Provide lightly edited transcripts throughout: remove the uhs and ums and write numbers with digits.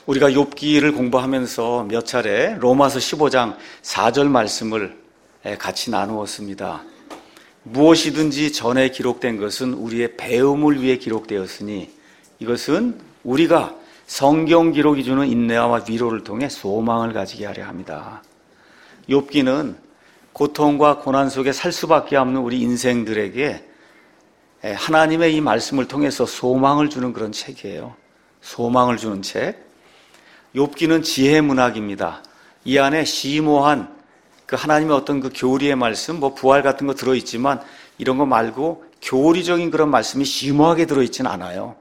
우리가 욥기를 공부하면서 몇 차례 로마서 15장 4절 말씀을 같이 나누었습니다. 무엇이든지 전에 기록된 것은 우리의 배움을 위해 기록되었으니 이것은 우리가 성경 기록이 주는 인내와 위로를 통해 소망을 가지게 하려 합니다. 욥기는 고통과 고난 속에 살 수밖에 없는 우리 인생들에게 하나님의 이 말씀을 통해서 소망을 주는 그런 책이에요. 소망을 주는 책. 욥기는 지혜 문학입니다. 이 안에 심오한 그 하나님의 어떤 그 교리의 말씀, 부활 같은 거 들어있지만 이런 거 말고 교리적인 그런 말씀이 심오하게 들어있지는 않아요.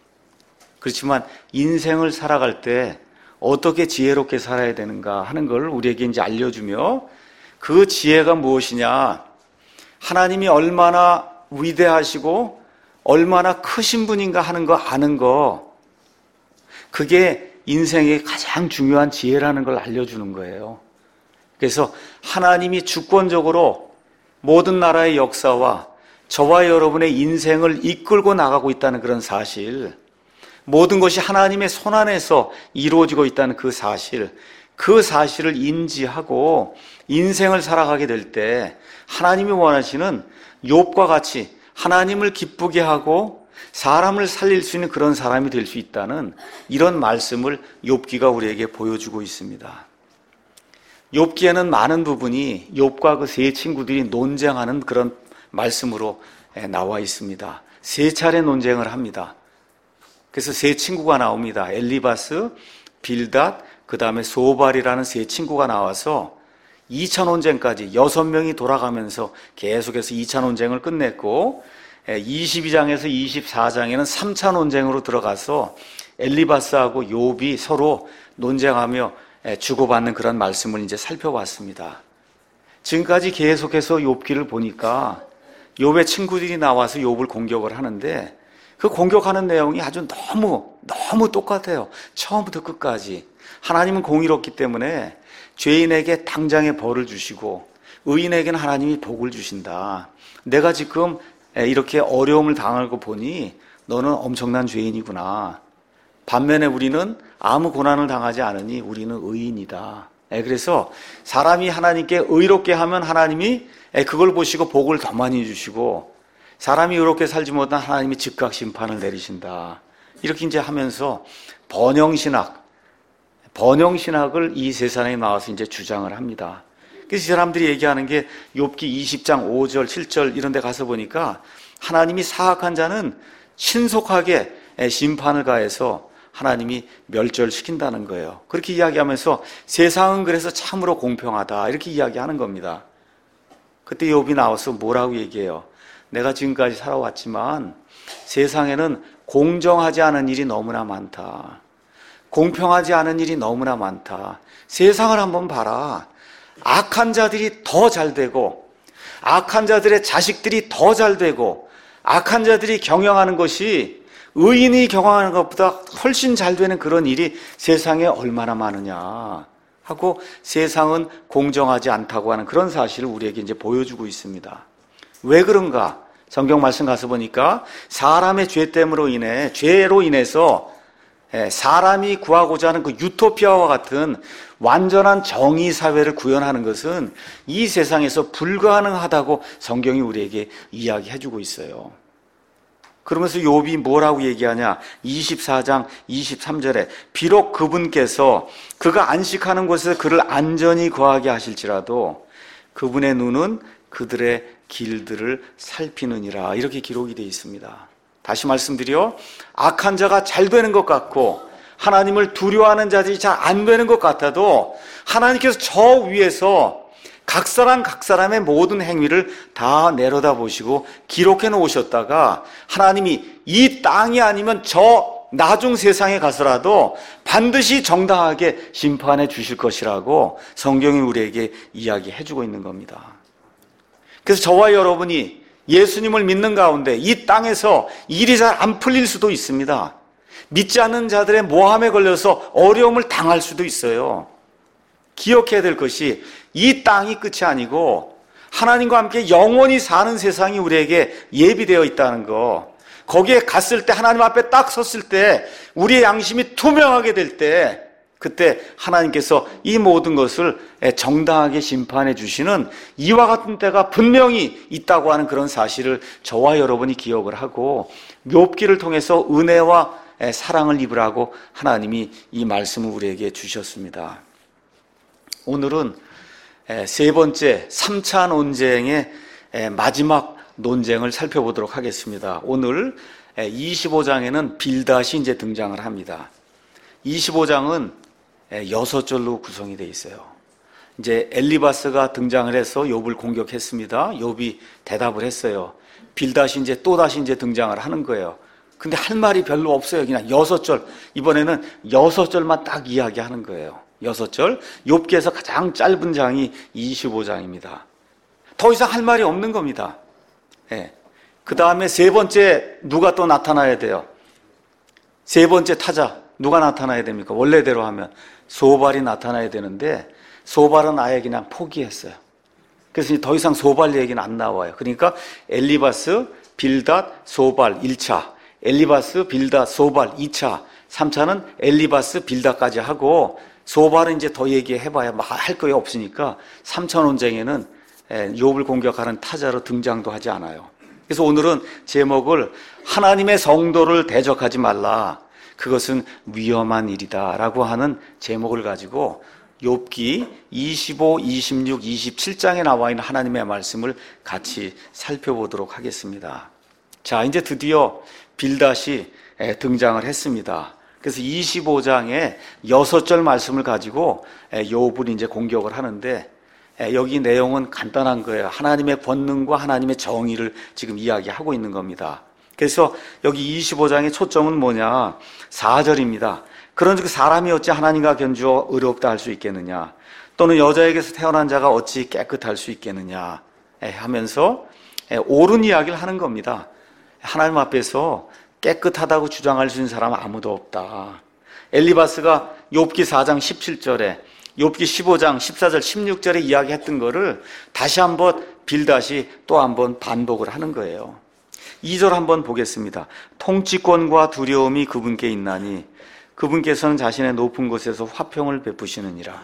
그렇지만 인생을 살아갈 때 어떻게 지혜롭게 살아야 되는가 하는 걸 우리에게 이제 알려주며 그 지혜가 무엇이냐, 하나님이 얼마나 위대하시고 얼마나 크신 분인가 하는 거 아는 거, 그게 인생의 가장 중요한 지혜라는 걸 알려주는 거예요. 그래서 하나님이 주권적으로 모든 나라의 역사와 저와 여러분의 인생을 이끌고 나가고 있다는 그런 사실, 모든 것이 하나님의 손안에서 이루어지고 있다는 그 사실을 인지하고 인생을 살아가게 될 때 하나님이 원하시는 욥과 같이 하나님을 기쁘게 하고 사람을 살릴 수 있는 그런 사람이 될 수 있다는 이런 말씀을 욥기가 우리에게 보여주고 있습니다. 욥기에는 많은 부분이 욥과 그 세 친구들이 논쟁하는 그런 말씀으로 나와 있습니다. 세 차례 논쟁을 합니다. 그래서 세 친구가 나옵니다. 엘리바스, 빌닷, 그 다음에 소발이라는 세 친구가 나와서 2차 논쟁까지 6명이 돌아가면서 계속해서 2차 논쟁을 끝냈고 22장에서 24장에는 3차 논쟁으로 들어가서 엘리바스하고 욥이 서로 논쟁하며 주고받는 그런 말씀을 이제 살펴봤습니다. 지금까지 계속해서 욥기를 보니까 욥의 친구들이 나와서 욥을 공격을 하는데 그 공격하는 내용이 아주 너무 똑같아요. 처음부터 끝까지. 하나님은 공의롭기 때문에 죄인에게 당장의 벌을 주시고 의인에게는 하나님이 복을 주신다. 내가 지금 이렇게 어려움을 당하고 보니 너는 엄청난 죄인이구나. 반면에 우리는 아무 고난을 당하지 않으니 우리는 의인이다. 그래서 사람이 하나님께 의롭게 하면 하나님이 그걸 보시고 복을 더 많이 주시고, 사람이 의롭게 살지 못한 하나님이 즉각 심판을 내리신다. 이렇게 이제 하면서 번영신학을 이 세상에 나와서 이제 주장을 합니다. 그래서 이 사람들이 얘기하는 게 욥기 20장 5절, 7절 이런 데 가서 보니까 하나님이 사악한 자는 신속하게 심판을 가해서 하나님이 멸절시킨다는 거예요. 그렇게 이야기하면서 세상은 그래서 참으로 공평하다 이렇게 이야기하는 겁니다. 그때 욥이 나와서 뭐라고 얘기해요? 내가 지금까지 살아왔지만 세상에는 공정하지 않은 일이 너무나 많다. 공평하지 않은 일이 너무나 많다. 세상을 한번 봐라. 악한 자들이 더 잘 되고 악한 자들의 자식들이 더 잘 되고 악한 자들이 경영하는 것이 의인이 경영하는 것보다 훨씬 잘 되는 그런 일이 세상에 얼마나 많으냐 하고 세상은 공정하지 않다고 하는 그런 사실을 우리에게 이제 보여주고 있습니다. 왜 그런가? 성경 말씀 가서 보니까 사람의 죄로 인해서 사람이 구하고자 하는 그 유토피아와 같은 완전한 정의 사회를 구현하는 것은 이 세상에서 불가능하다고 성경이 우리에게 이야기해주고 있어요. 그러면서 욥이 뭐라고 얘기하냐? 24장 23절에 비록 그분께서 그가 안식하는 곳에서 그를 안전히 거하게 하실지라도 그분의 눈은 그들의 길들을 살피느니라 이렇게 기록이 되어 있습니다. 다시 말씀드려 악한 자가 잘 되는 것 같고 하나님을 두려워하는 자들이 잘 안 되는 것 같아도 하나님께서 저 위에서 각 사람의 모든 행위를 다 내려다보시고 기록해 놓으셨다가 하나님이 이 땅이 아니면 저 나중 세상에 가서라도 반드시 정당하게 심판해 주실 것이라고 성경이 우리에게 이야기해 주고 있는 겁니다. 그래서 저와 여러분이 예수님을 믿는 가운데 이 땅에서 일이 잘 안 풀릴 수도 있습니다. 믿지 않는 자들의 모함에 걸려서 어려움을 당할 수도 있어요. 기억해야 될 것이 이 땅이 끝이 아니고 하나님과 함께 영원히 사는 세상이 우리에게 예비되어 있다는 거, 거기에 갔을 때, 하나님 앞에 딱 섰을 때, 우리의 양심이 투명하게 될 때, 그때 하나님께서 이 모든 것을 정당하게 심판해 주시는 이와 같은 때가 분명히 있다고 하는 그런 사실을 저와 여러분이 기억을 하고, 욥기를 통해서 은혜와 사랑을 입으라고 하나님이 이 말씀을 우리에게 주셨습니다. 오늘은 세 번째 3차 논쟁의 마지막 논쟁을 살펴보도록 하겠습니다. 오늘 25장에는 빌닷이 이제 등장을 합니다. 25장은 6절로 구성이 되어 있어요. 이제 엘리바스가 등장을 해서 욥을 공격했습니다. 욥이 대답을 했어요. 빌닷이 이제 또다시 이제 등장을 하는 거예요. 근데 할 말이 별로 없어요. 그냥 6절. 이번에는 6절만 딱 이야기하는 거예요. 6절. 욥기에서 가장 짧은 장이 25장입니다. 더 이상 할 말이 없는 겁니다. 그 다음에 세 번째 누가 또 나타나야 돼요? 세 번째 타자 누가 나타나야 됩니까? 원래대로 하면 소발이 나타나야 되는데 소발은 아예 그냥 포기했어요. 그래서 더 이상 소발 얘기는 안 나와요. 그러니까 엘리바스, 빌닷, 소발 1차, 엘리바스, 빌닷, 소발 2차, 3차는 엘리바스, 빌닷까지 하고 소발은 이제 더 얘기해봐야 할 거에 없으니까 3차 논쟁에는 욥을 공격하는 타자로 등장도 하지 않아요. 그래서 오늘은 제목을 하나님의 성도를 대적하지 말라. 그것은 위험한 일이다 라고 하는 제목을 가지고 욥기 25, 26, 27장에 나와 있는 하나님의 말씀을 같이 살펴보도록 하겠습니다. 자, 이제 드디어 빌닷이 등장을 했습니다. 그래서 25장에 6절 말씀을 가지고 욥을 이제 공격을 하는데 여기 내용은 간단한 거예요. 하나님의 권능과 하나님의 정의를 지금 이야기하고 있는 겁니다. 그래서 여기 25장의 초점은 뭐냐? 4절입니다. 그런즉 사람이 어찌 하나님과 견주어 의롭다 할 수 있겠느냐? 또는 여자에게서 태어난 자가 어찌 깨끗할 수 있겠느냐? 하면서 옳은 이야기를 하는 겁니다. 하나님 앞에서 깨끗하다고 주장할 수 있는 사람은 아무도 없다. 엘리바스가 욥기 4장 17절에 욥기 15장 14절 16절에 이야기했던 거를 다시 한번 빌닷이 또 한번 반복을 하는 거예요. 2절 한번 보겠습니다. 통치권과 두려움이 그분께 있나니 그분께서는 자신의 높은 곳에서 화평을 베푸시느니라.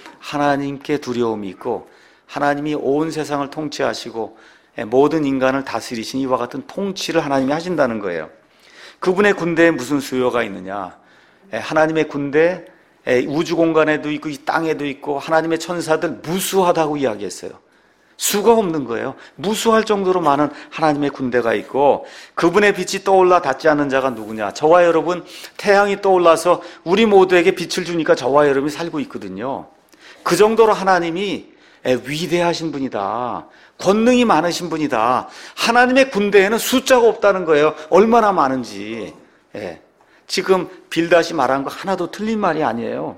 하나님께 두려움이 있고 하나님이 온 세상을 통치하시고 모든 인간을 다스리신 이와 같은 통치를 하나님이 하신다는 거예요. 그분의 군대에 무슨 수요가 있느냐? 하나님의 군대 우주 공간에도 있고 이 땅에도 있고 하나님의 천사들 무수하다고 이야기했어요. 수가 없는 거예요. 무수할 정도로 많은 하나님의 군대가 있고 그분의 빛이 떠올라 닿지 않는 자가 누구냐? 저와 여러분, 태양이 떠올라서 우리 모두에게 빛을 주니까 저와 여러분이 살고 있거든요. 그 정도로 하나님이 위대하신 분이다. 권능이 많으신 분이다. 하나님의 군대에는 숫자가 없다는 거예요. 얼마나 많은지. 지금 빌닷이 말한 거 하나도 틀린 말이 아니에요.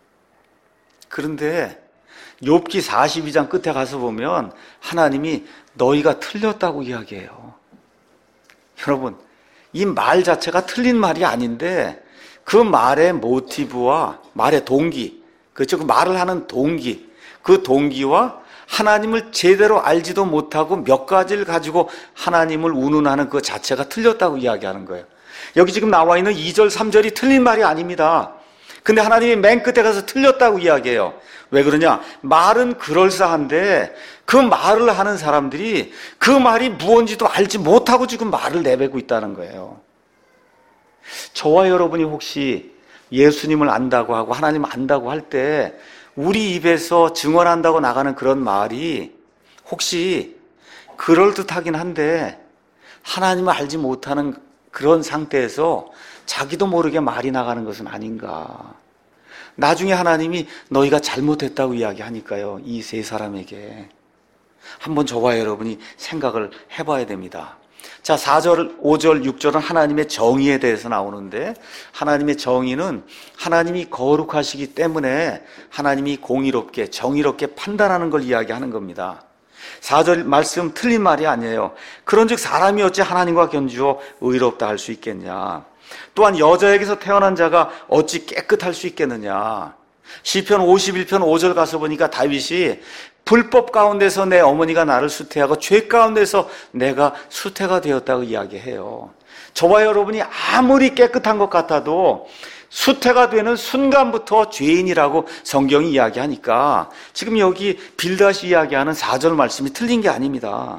그런데 욥기 42장 끝에 가서 보면 하나님이 너희가 틀렸다고 이야기해요. 여러분, 이 말 자체가 틀린 말이 아닌데 그 말의 모티브와 말의 동기, 그렇죠? 그 말을 하는 동기, 그 동기와 하나님을 제대로 알지도 못하고 몇 가지를 가지고 하나님을 운운하는 그 자체가 틀렸다고 이야기하는 거예요. 여기 지금 나와 있는 2절, 3절이 틀린 말이 아닙니다. 근데 하나님이 맨 끝에 가서 틀렸다고 이야기해요. 왜 그러냐? 말은 그럴싸한데 그 말을 하는 사람들이 그 말이 무언지도 알지 못하고 지금 말을 내뱉고 있다는 거예요. 저와 여러분이 혹시 예수님을 안다고 하고 하나님 안다고 할 때 우리 입에서 증언한다고 나가는 그런 말이 혹시 그럴듯하긴 한데 하나님을 알지 못하는 그런 상태에서 자기도 모르게 말이 나가는 것은 아닌가. 나중에 하나님이 너희가 잘못했다고 이야기하니까요. 이 세 사람에게 한번 저와 여러분이 생각을 해봐야 됩니다. 자, 4절, 5절, 6절은 하나님의 정의에 대해서 나오는데 하나님의 정의는 하나님이 거룩하시기 때문에 하나님이 공의롭게 정의롭게 판단하는 걸 이야기하는 겁니다. 4절 말씀 틀린 말이 아니에요. 그런즉 사람이 어찌 하나님과 견주어 의롭다 할 수 있겠냐. 또한 여자에게서 태어난 자가 어찌 깨끗할 수 있겠느냐. 시편 51편 5절 가서 보니까 다윗이 불법 가운데서 내 어머니가 나를 수태하고 죄 가운데서 내가 수태가 되었다고 이야기해요. 저와 여러분이 아무리 깨끗한 것 같아도 수태가 되는 순간부터 죄인이라고 성경이 이야기하니까 지금 여기 빌닷이 이야기하는 4절 말씀이 틀린 게 아닙니다.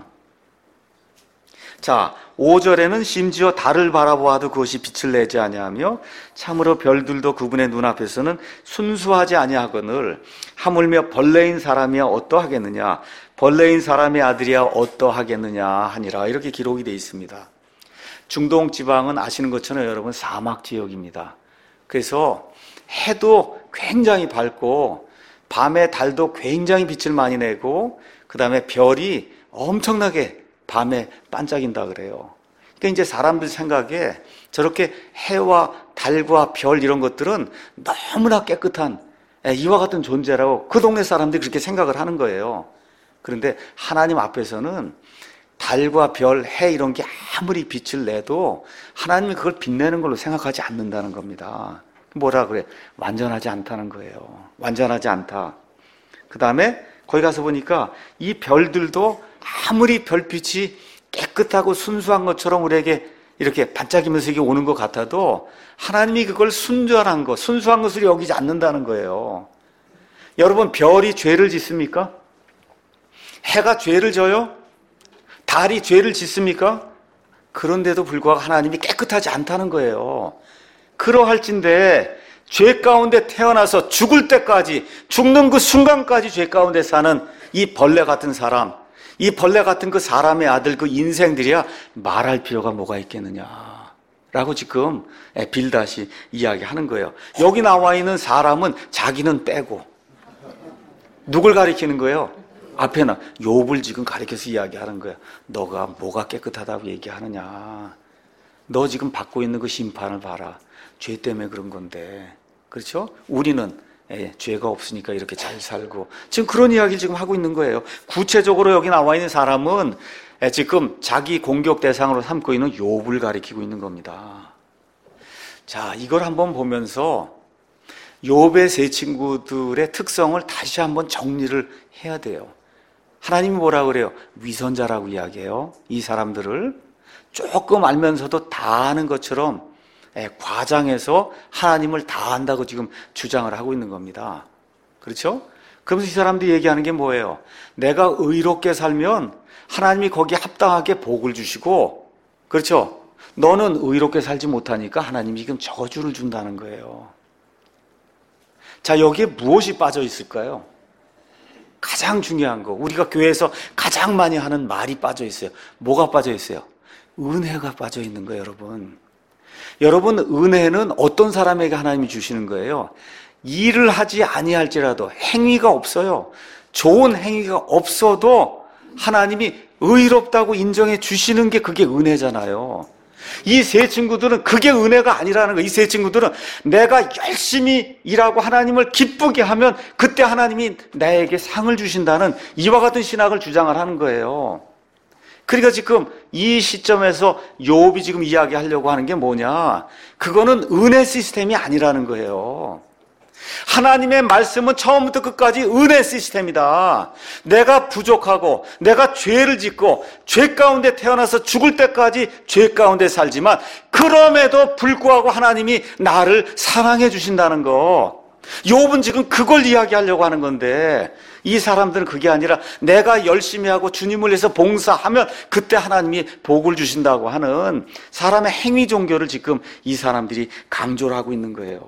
자, 5절에는 심지어 달을 바라보아도 그것이 빛을 내지 아니하며 참으로 별들도 그분의 눈앞에서는 순수하지 아니하거늘 하물며 벌레인 사람이야 어떠하겠느냐, 벌레인 사람의 아들이야 어떠하겠느냐 하니라, 이렇게 기록이 되어 있습니다. 중동 지방은 아시는 것처럼 여러분 사막 지역입니다. 그래서 해도 굉장히 밝고 밤에 달도 굉장히 빛을 많이 내고 그 다음에 별이 엄청나게 밤에 반짝인다 그래요. 그러니까 이제 사람들 생각에 저렇게 해와 달과 별 이런 것들은 너무나 깨끗한 이와 같은 존재라고 그 동네 사람들이 그렇게 생각을 하는 거예요. 그런데 하나님 앞에서는 달과 별, 해 이런 게 아무리 빛을 내도 하나님이 그걸 빛내는 걸로 생각하지 않는다는 겁니다. 뭐라 그래? 완전하지 않다는 거예요. 완전하지 않다. 그 다음에 거기 가서 보니까 이 별들도 아무리 별빛이 깨끗하고 순수한 것처럼 우리에게 이렇게 반짝이면서 이게 오는 것 같아도 하나님이 그걸 순전한 것, 순수한 것을 여기지 않는다는 거예요. 여러분, 별이 죄를 짓습니까? 해가 죄를 져요? 달이 죄를 짓습니까? 그런데도 불구하고 하나님이 깨끗하지 않다는 거예요. 그러할진대 죄 가운데 태어나서 죽을 때까지, 죽는 그 순간까지 죄 가운데 사는 이 벌레 같은 사람, 이 벌레 같은 그 사람의 아들, 그 인생들이야 말할 필요가 뭐가 있겠느냐 라고 지금 빌닷이 이야기하는 거예요. 여기 나와 있는 사람은 자기는 빼고 누굴 가리키는 거예요? 앞에는 욥을 지금 가리켜서 이야기하는 거예요. 너가 뭐가 깨끗하다고 얘기하느냐, 너 지금 받고 있는 그 심판을 봐라, 죄 때문에 그런 건데, 그렇죠? 우리는 죄가 없으니까 이렇게 잘 살고, 지금 그런 이야기를 지금 하고 있는 거예요. 구체적으로 여기 나와 있는 사람은 지금 자기 공격 대상으로 삼고 있는 욥을 가리키고 있는 겁니다. 자, 이걸 한번 보면서 욥의 세 친구들의 특성을 다시 한번 정리를 해야 돼요. 하나님이 뭐라 그래요? 위선자라고 이야기해요. 이 사람들을 조금 알면서도 다 아는 것처럼 과장해서 하나님을 다 안다고 지금 주장을 하고 있는 겁니다. 그렇죠? 그러면서 이 사람들이 얘기하는 게 뭐예요? 내가 의롭게 살면 하나님이 거기에 합당하게 복을 주시고, 그렇죠? 너는 의롭게 살지 못하니까 하나님이 지금 저주를 준다는 거예요. 자, 여기에 무엇이 빠져 있을까요? 가장 중요한 거, 우리가 교회에서 가장 많이 하는 말이 빠져 있어요. 뭐가 빠져 있어요? 은혜가 빠져 있는 거예요, 여러분. 여러분, 은혜는 어떤 사람에게 하나님이 주시는 거예요? 일을 하지 아니할지라도 행위가 없어요. 좋은 행위가 없어도 하나님이 의롭다고 인정해 주시는 게 그게 은혜잖아요. 이 세 친구들은 그게 은혜가 아니라는 거예요. 이 세 친구들은 내가 열심히 일하고 하나님을 기쁘게 하면 그때 하나님이 나에게 상을 주신다는 이와 같은 신학을 주장을 하는 거예요. 그러니까 지금 이 시점에서 욥이 지금 이야기하려고 하는 게 뭐냐? 그거는 은혜 시스템이 아니라는 거예요. 하나님의 말씀은 처음부터 끝까지 은혜 시스템이다. 내가 부족하고 내가 죄를 짓고 죄 가운데 태어나서 죽을 때까지 죄 가운데 살지만 그럼에도 불구하고 하나님이 나를 사랑해 주신다는 거. 욥은 지금 그걸 이야기하려고 하는 건데 이 사람들은 그게 아니라 내가 열심히 하고 주님을 위해서 봉사하면 그때 하나님이 복을 주신다고 하는 사람의 행위 종교를 지금 이 사람들이 강조를 하고 있는 거예요.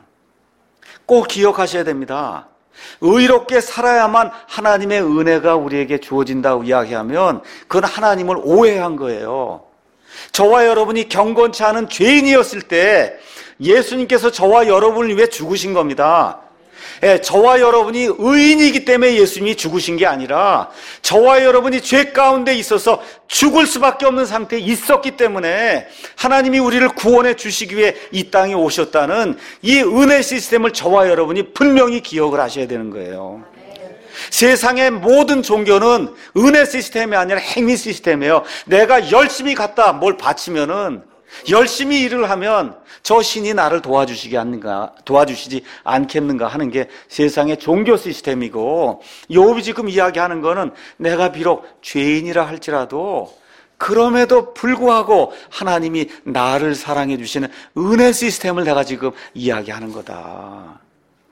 꼭 기억하셔야 됩니다. 의롭게 살아야만 하나님의 은혜가 우리에게 주어진다고 이야기하면 그건 하나님을 오해한 거예요. 저와 여러분이 경건치 않은 죄인이었을 때 예수님께서 저와 여러분을 위해 죽으신 겁니다. 저와 여러분이 의인이기 때문에 예수님이 죽으신 게 아니라 저와 여러분이 죄 가운데 있어서 죽을 수밖에 없는 상태에 있었기 때문에 하나님이 우리를 구원해 주시기 위해 이 땅에 오셨다는 이 은혜 시스템을 저와 여러분이 분명히 기억을 하셔야 되는 거예요. 세상의 모든 종교는 은혜 시스템이 아니라 행위 시스템이에요. 내가 열심히 갖다 뭘 바치면은 열심히 일을 하면 저 신이 나를 도와주시지 않겠는가 하는 게 세상의 종교 시스템이고, 욥이 지금 이야기하는 거는 내가 비록 죄인이라 할지라도 그럼에도 불구하고 하나님이 나를 사랑해 주시는 은혜 시스템을 내가 지금 이야기하는 거다.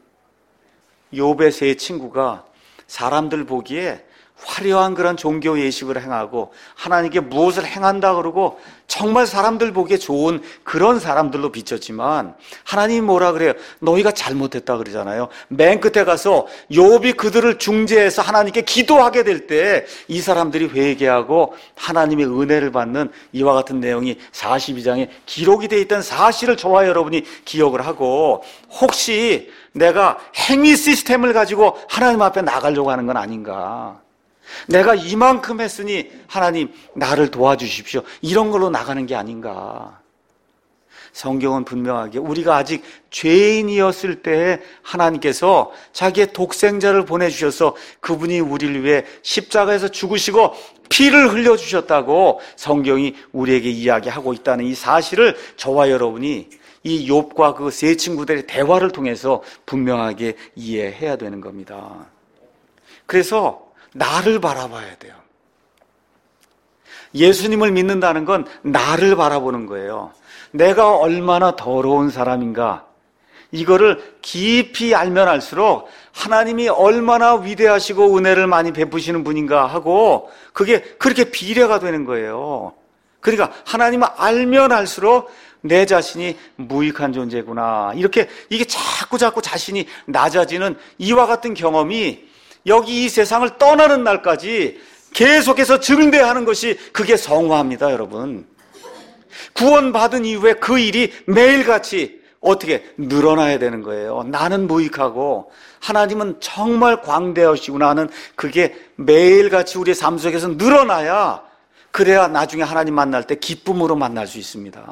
욥의 세 친구가 사람들 보기에 화려한 그런 종교 예식을 행하고 하나님께 무엇을 행한다 그러고 정말 사람들 보기에 좋은 그런 사람들로 비쳤지만, 하나님이 뭐라 그래요? 너희가 잘못했다 그러잖아요. 맨 끝에 가서 욥이 그들을 중재해서 하나님께 기도하게 될 때 이 사람들이 회개하고 하나님의 은혜를 받는 이와 같은 내용이 42장에 기록이 되어 있던 사실을 저와 여러분이 기억을 하고, 혹시 내가 행위 시스템을 가지고 하나님 앞에 나가려고 하는 건 아닌가, 내가 이만큼 했으니 하나님 나를 도와주십시오, 이런 걸로 나가는 게 아닌가. 성경은 분명하게 우리가 아직 죄인이었을 때에 하나님께서 자기의 독생자를 보내주셔서 그분이 우리를 위해 십자가에서 죽으시고 피를 흘려주셨다고 성경이 우리에게 이야기하고 있다는 이 사실을 저와 여러분이 이 욥과 그 세 친구들의 대화를 통해서 분명하게 이해해야 되는 겁니다. 그래서 나를 바라봐야 돼요. 예수님을 믿는다는 건 나를 바라보는 거예요. 내가 얼마나 더러운 사람인가, 이거를 깊이 알면 알수록 하나님이 얼마나 위대하시고 은혜를 많이 베푸시는 분인가 하고 그게 그렇게 비례가 되는 거예요. 그러니까 하나님을 알면 알수록 내 자신이 무익한 존재구나, 이렇게 이게 자꾸 자신이 낮아지는 이와 같은 경험이 여기 이 세상을 떠나는 날까지 계속해서 증대하는 것이 그게 성화입니다, 여러분. 구원받은 이후에 그 일이 매일같이 어떻게 늘어나야 되는 거예요. 나는 무익하고 하나님은 정말 광대하시구나 하는 그게 매일같이 우리의 삶 속에서 늘어나야, 그래야 나중에 하나님 만날 때 기쁨으로 만날 수 있습니다.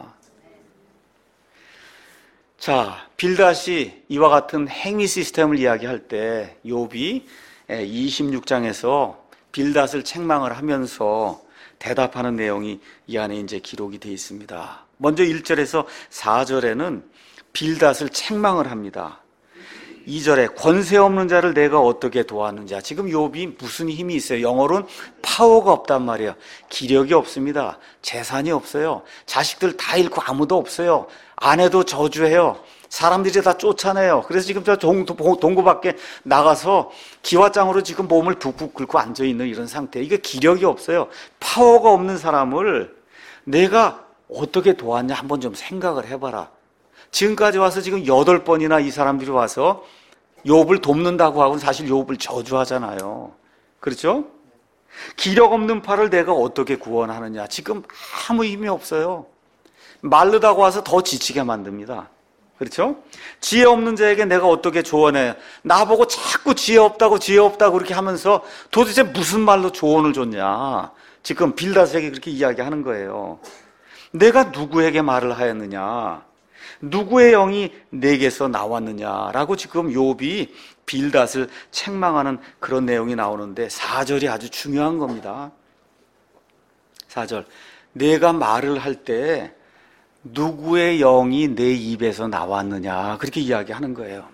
자, 빌닷이 이와 같은 행위 시스템을 이야기할 때 욥이 26장에서 빌닷을 책망을 하면서 대답하는 내용이 이 안에 이제 기록이 되어 있습니다. 먼저 1절에서 4절에는 빌닷을 책망을 합니다. 2절에 권세 없는 자를 내가 어떻게 도왔느냐. 지금 욥이 무슨 힘이 있어요? 영어로는 파워가 없단 말이에요. 기력이 없습니다. 재산이 없어요. 자식들 다 잃고 아무도 없어요. 아내도 저주해요. 사람들이 다 쫓아내요. 그래서 지금 저 동구 밖에 나가서 기와장으로 지금 몸을 북북 긁고 앉아있는 이런 상태. 이게 기력이 없어요. 파워가 없는 사람을 내가 어떻게 도왔냐 한번 좀 생각을 해봐라. 지금까지 와서 지금 8번이나 이 사람들이 와서 욥을 돕는다고 하고는 사실 욥을 저주하잖아요. 그렇죠? 기력 없는 팔을 내가 어떻게 구원하느냐. 지금 아무 힘이 없어요. 마르다고 와서 더 지치게 만듭니다. 그렇죠? 지혜 없는 자에게 내가 어떻게 조언해. 나보고 자꾸 지혜 없다고 그렇게 하면서 도대체 무슨 말로 조언을 줬냐. 지금 빌닷에게 그렇게 이야기하는 거예요. 내가 누구에게 말을 하였느냐, 누구의 영이 내게서 나왔느냐라고 지금 욥이 빌닷을 책망하는 그런 내용이 나오는데 4절이 아주 중요한 겁니다. 4절, 내가 말을 할 때 누구의 영이 내 입에서 나왔느냐, 그렇게 이야기하는 거예요.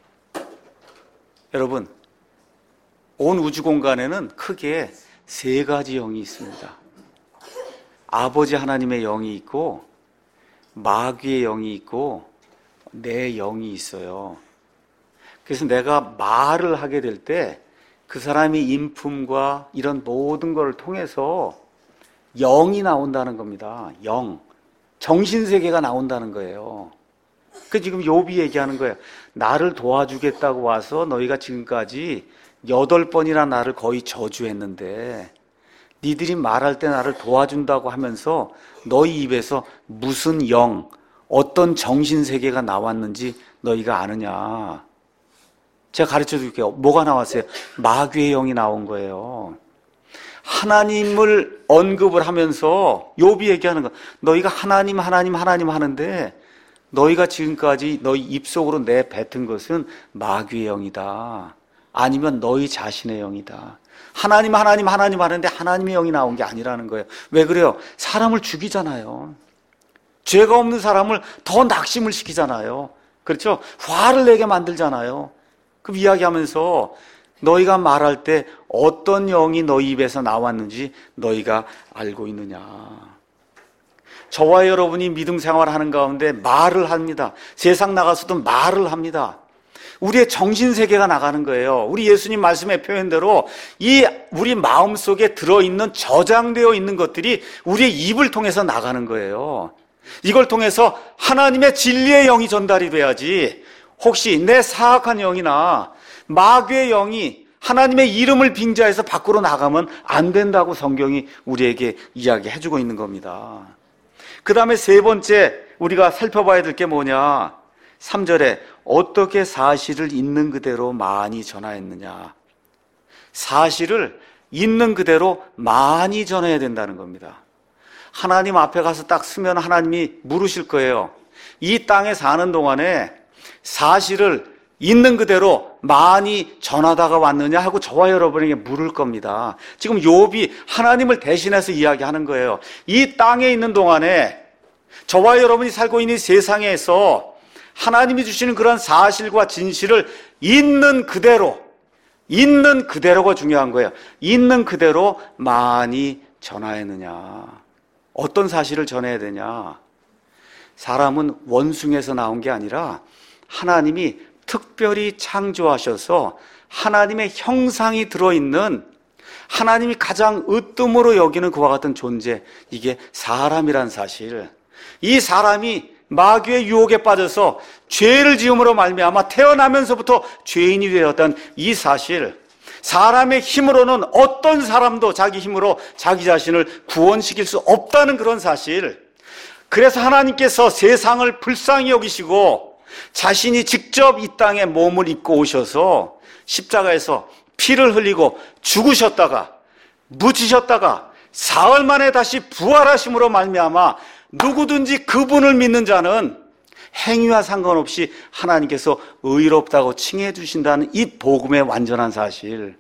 여러분, 온 우주 공간에는 크게 3가지 영이 있습니다. 아버지 하나님의 영이 있고, 마귀의 영이 있고, 내 영이 있어요. 그래서 내가 말을 하게 될 때 그 사람이 인품과 이런 모든 걸 통해서 영이 나온다는 겁니다. 영. 정신세계가 나온다는 거예요. 그 지금 욥이 얘기하는 거예요. 나를 도와주겠다고 와서 너희가 지금까지 8번이나 나를 거의 저주했는데, 니들이 말할 때 나를 도와준다고 하면서 너희 입에서 무슨 영, 어떤 정신세계가 나왔는지 너희가 아느냐. 제가 가르쳐 줄게요. 뭐가 나왔어요? 마귀의 영이 나온 거예요. 하나님을 언급을 하면서 욥이 얘기하는 거, 너희가 하나님 하는데 너희가 지금까지 너희 입속으로 내뱉은 것은 마귀의 영이다, 아니면 너희 자신의 영이다. 하나님 하는데 하나님의 영이 나온 게 아니라는 거예요. 왜 그래요? 사람을 죽이잖아요. 죄가 없는 사람을 더 낙심을 시키잖아요. 그렇죠? 화를 내게 만들잖아요. 그 이야기하면서 너희가 말할 때 어떤 영이 너희 입에서 나왔는지 너희가 알고 있느냐. 저와 여러분이 믿음 생활하는 가운데 말을 합니다. 세상 나가서도 말을 합니다. 우리의 정신세계가 나가는 거예요. 우리 예수님 말씀의 표현대로 이 우리 마음속에 들어있는 저장되어 있는 것들이 우리의 입을 통해서 나가는 거예요. 이걸 통해서 하나님의 진리의 영이 전달이 돼야지 혹시 내 사악한 영이나 마귀의 영이 하나님의 이름을 빙자해서 밖으로 나가면 안 된다고 성경이 우리에게 이야기해주고 있는 겁니다. 그 다음에 세 번째 우리가 살펴봐야 될 게 뭐냐. 3절에 어떻게 사실을 있는 그대로 많이 전하였느냐. 사실을 있는 그대로 많이 전해야 된다는 겁니다. 하나님 앞에 가서 딱 서면 하나님이 물으실 거예요. 이 땅에 사는 동안에 사실을 있는 그대로 많이 전하다가 왔느냐 하고 저와 여러분에게 물을 겁니다. 지금 욥이 하나님을 대신해서 이야기하는 거예요. 이 땅에 있는 동안에 저와 여러분이 살고 있는 세상에서 하나님이 주시는 그런 사실과 진실을 있는 그대로가 중요한 거예요. 있는 그대로 많이 전하였느냐. 어떤 사실을 전해야 되냐. 사람은 원숭이에서 나온 게 아니라 하나님이 특별히 창조하셔서 하나님의 형상이 들어있는 하나님이 가장 으뜸으로 여기는 그와 같은 존재, 이게 사람이란 사실. 이 사람이 마귀의 유혹에 빠져서 죄를 지음으로 말미암아 태어나면서부터 죄인이 되었던 이 사실, 사람의 힘으로는 어떤 사람도 자기 힘으로 자기 자신을 구원시킬 수 없다는 그런 사실. 그래서 하나님께서 세상을 불쌍히 여기시고 자신이 직접 이 땅에 몸을 입고 오셔서 십자가에서 피를 흘리고 죽으셨다가 묻히셨다가 사흘 만에 다시 부활하심으로 말미암아 누구든지 그분을 믿는 자는 행위와 상관없이 하나님께서 의롭다고 칭해 주신다는 이 복음의 완전한 사실,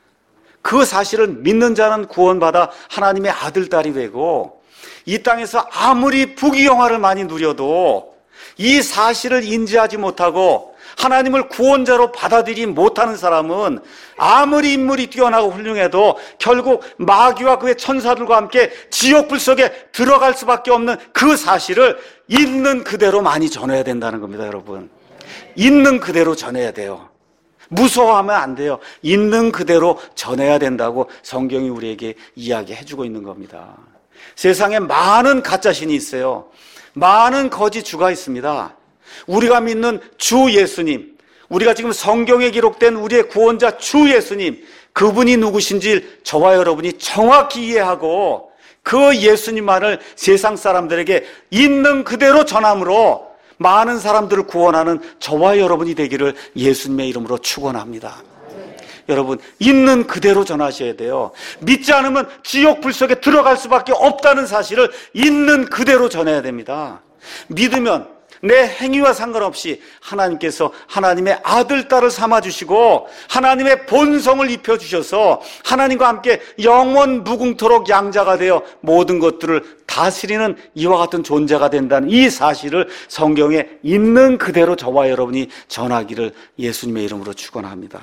그 사실을 믿는 자는 구원받아 하나님의 아들, 딸이 되고 이 땅에서 아무리 부귀영화를 많이 누려도 이 사실을 인지하지 못하고 하나님을 구원자로 받아들이지 못하는 사람은 아무리 인물이 뛰어나고 훌륭해도 결국 마귀와 그의 천사들과 함께 지옥불 속에 들어갈 수밖에 없는 그 사실을 있는 그대로 많이 전해야 된다는 겁니다, 여러분. 있는 그대로 전해야 돼요. 무서워하면 안 돼요. 있는 그대로 전해야 된다고 성경이 우리에게 이야기해주고 있는 겁니다. 세상에 많은 가짜신이 있어요. 많은 거짓 주가 있습니다. 우리가 믿는 주 예수님, 우리가 지금 성경에 기록된 우리의 구원자 주 예수님, 그분이 누구신지 저와 여러분이 정확히 이해하고 그 예수님만을 세상 사람들에게 있는 그대로 전함으로 많은 사람들을 구원하는 저와 여러분이 되기를 예수님의 이름으로 축원합니다. 여러분, 있는 그대로 전하셔야 돼요. 믿지 않으면 지옥 불 속에 들어갈 수밖에 없다는 사실을 있는 그대로 전해야 됩니다. 믿으면 내 행위와 상관없이 하나님께서 하나님의 아들, 딸을 삼아주시고 하나님의 본성을 입혀주셔서 하나님과 함께 영원 무궁토록 양자가 되어 모든 것들을 다스리는 이와 같은 존재가 된다는 이 사실을 성경에 있는 그대로 저와 여러분이 전하기를 예수님의 이름으로 축원합니다.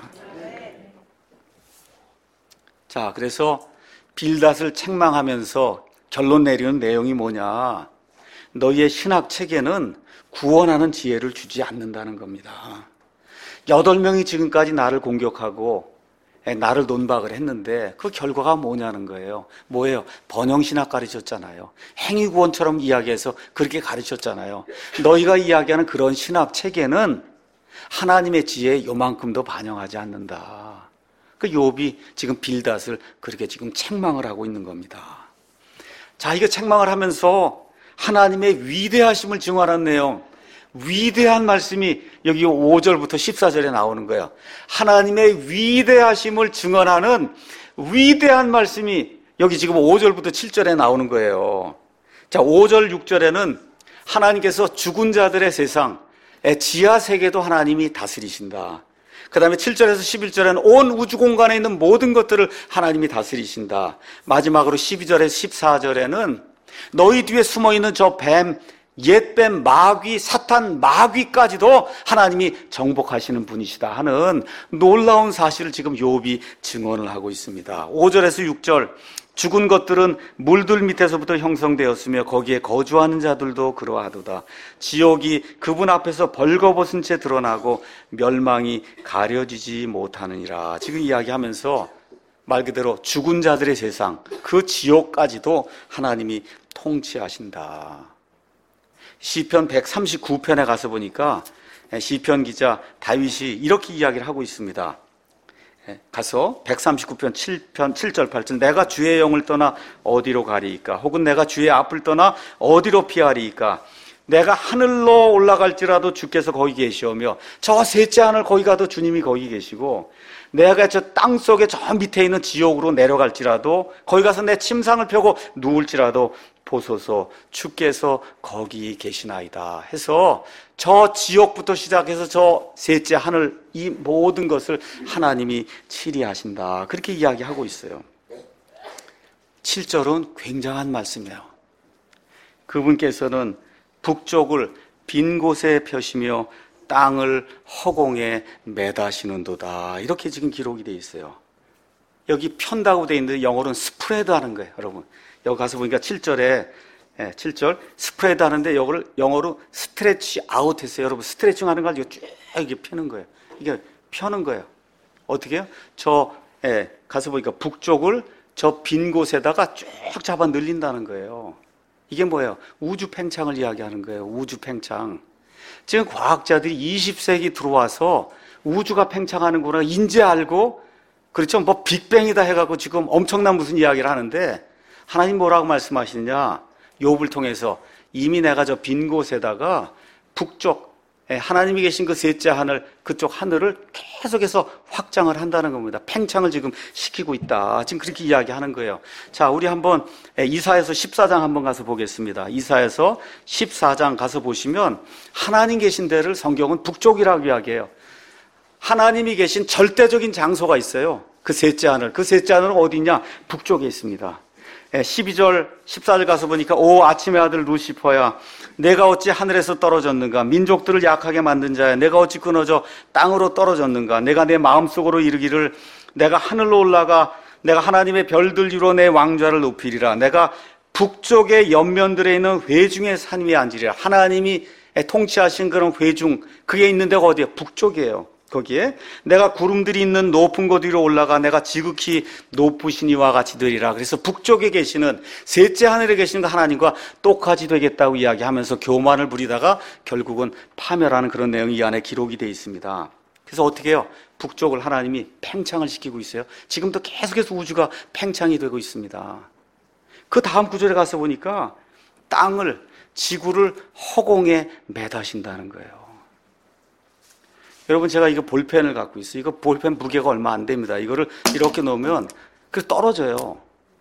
자, 그래서 빌닷을 책망하면서 결론 내리는 내용이 뭐냐. 너희의 신학 체계는 구원하는 지혜를 주지 않는다는 겁니다. 8명이 지금까지 나를 공격하고 나를 논박을 했는데 그 결과가 뭐냐는 거예요. 뭐예요? 번영신학 가르쳤잖아요. 행위구원처럼 이야기해서 그렇게 가르쳤잖아요. 너희가 이야기하는 그런 신학 체계는 하나님의 지혜에 요만큼도 반영하지 않는다. 그 욥이 지금 빌닷을 그렇게 지금 책망을 하고 있는 겁니다. 자, 이거 책망을 하면서 하나님의 위대하심을 증언하는 내용, 위대한 말씀이 여기 5절부터 14절에 나오는 거예요. 하나님의 위대하심을 증언하는 위대한 말씀이 여기 지금 5절부터 7절에 나오는 거예요. 자, 5절, 6절에는 하나님께서 죽은 자들의 세상, 지하 세계도 하나님이 다스리신다. 그 다음에 7절에서 11절에는 온 우주 공간에 있는 모든 것들을 하나님이 다스리신다. 마지막으로 12절에서 14절에는 너희 뒤에 숨어있는 저 뱀, 옛뱀, 마귀, 사탄, 마귀까지도 하나님이 정복하시는 분이시다 하는 놀라운 사실을 지금 욥이 증언을 하고 있습니다. 5절에서 6절, 죽은 것들은 물들 밑에서부터 형성되었으며 거기에 거주하는 자들도 그러하도다. 지옥이 그분 앞에서 벌거벗은 채 드러나고 멸망이 가려지지 못하느니라. 지금 이야기하면서 말 그대로 죽은 자들의 세상, 그 지옥까지도 하나님이 통치하신다. 시편 139편에 가서 보니까 시편 기자 다윗이 이렇게 이야기를 하고 있습니다. 가서 139편 7편 7절 8절, 내가 주의 영을 떠나 어디로 가리이까? 혹은 내가 주의 앞을 떠나 어디로 피하리이까? 내가 하늘로 올라갈지라도 주께서 거기 계시오며 저 셋째 하늘 거기 가도 주님이 거기 계시고, 내가 저 땅속에 저 밑에 있는 지옥으로 내려갈지라도 거기 가서 내 침상을 펴고 누울지라도 보소서 주께서 거기 계시나이다 해서 저 지옥부터 시작해서 저 셋째 하늘, 이 모든 것을 하나님이 치리하신다, 그렇게 이야기하고 있어요. 7절은 굉장한 말씀이에요. 그분께서는 북쪽을 빈 곳에 펴시며 땅을 허공에 매다시는도다, 이렇게 지금 기록이 되어 있어요. 여기 편다고 되어 있는데 영어로는 스프레드 하는 거예요. 여러분 여기 가서 보니까 7절에 7절 스프레드 하는데 이거를 영어로 스트레치 아웃 했어요. 여러분 스트레칭 하는 걸 쭉 이렇게 펴는 거예요. 이게 펴는 거예요. 어떻게 해요? 가서 보니까 북쪽을 저 빈 곳에다가 쭉 잡아 늘린다는 거예요. 이게 뭐예요? 우주 팽창을 이야기하는 거예요. 우주 팽창. 지금 과학자들이 20세기 들어와서 우주가 팽창하는구나 인제 알고, 그렇죠? 뭐 빅뱅이다 해갖고 지금 엄청난 무슨 이야기를 하는데, 하나님 뭐라고 말씀하시느냐? 욥을 통해서 이미 내가 저 빈 곳에다가 북쪽, 하나님이 계신 그 셋째 하늘, 그쪽 하늘을 계속해서 확장을 한다는 겁니다. 팽창을 지금 시키고 있다, 지금 그렇게 이야기하는 거예요. 자, 우리 한번 이사야서 14장 한번 가서 보겠습니다. 이사야서 14장 가서 보시면 하나님 계신 데를 성경은 북쪽이라고 이야기해요. 하나님이 계신 절대적인 장소가 있어요. 그 셋째 하늘, 그 셋째 하늘은 어디냐? 북쪽에 있습니다. 12절 14절 가서 보니까 오 아침의 아들 루시퍼야, 내가 어찌 하늘에서 떨어졌는가? 민족들을 약하게 만든 자야, 내가 어찌 끊어져 땅으로 떨어졌는가? 내가 내 마음속으로 이르기를 내가 하늘로 올라가 내가 하나님의 별들 위로 내 왕좌를 높이리라. 내가 북쪽의 옆면들에 있는 회중의 산 위에 앉으리라. 하나님이 통치하신 그런 회중, 그게 있는 데가 어디예요? 북쪽이에요. 거기에 내가 구름들이 있는 높은 곳 위로 올라가 내가 지극히 높으신 이와 같이 되리라. 그래서 북쪽에 계시는 셋째 하늘에 계시는 그 하나님과 똑같이 되겠다고 이야기하면서 교만을 부리다가 결국은 파멸하는 그런 내용이 이 안에 기록이 되어 있습니다. 그래서 어떻게 해요? 북쪽을 하나님이 팽창을 시키고 있어요. 지금도 계속해서 우주가 팽창이 되고 있습니다. 그 다음 구절에 가서 보니까 땅을, 지구를 허공에 매다신다는 거예요. 여러분 제가 이거 볼펜을 갖고 있어요. 이거 볼펜 무게가 얼마 안 됩니다. 이거를 이렇게 놓으면 떨어져요.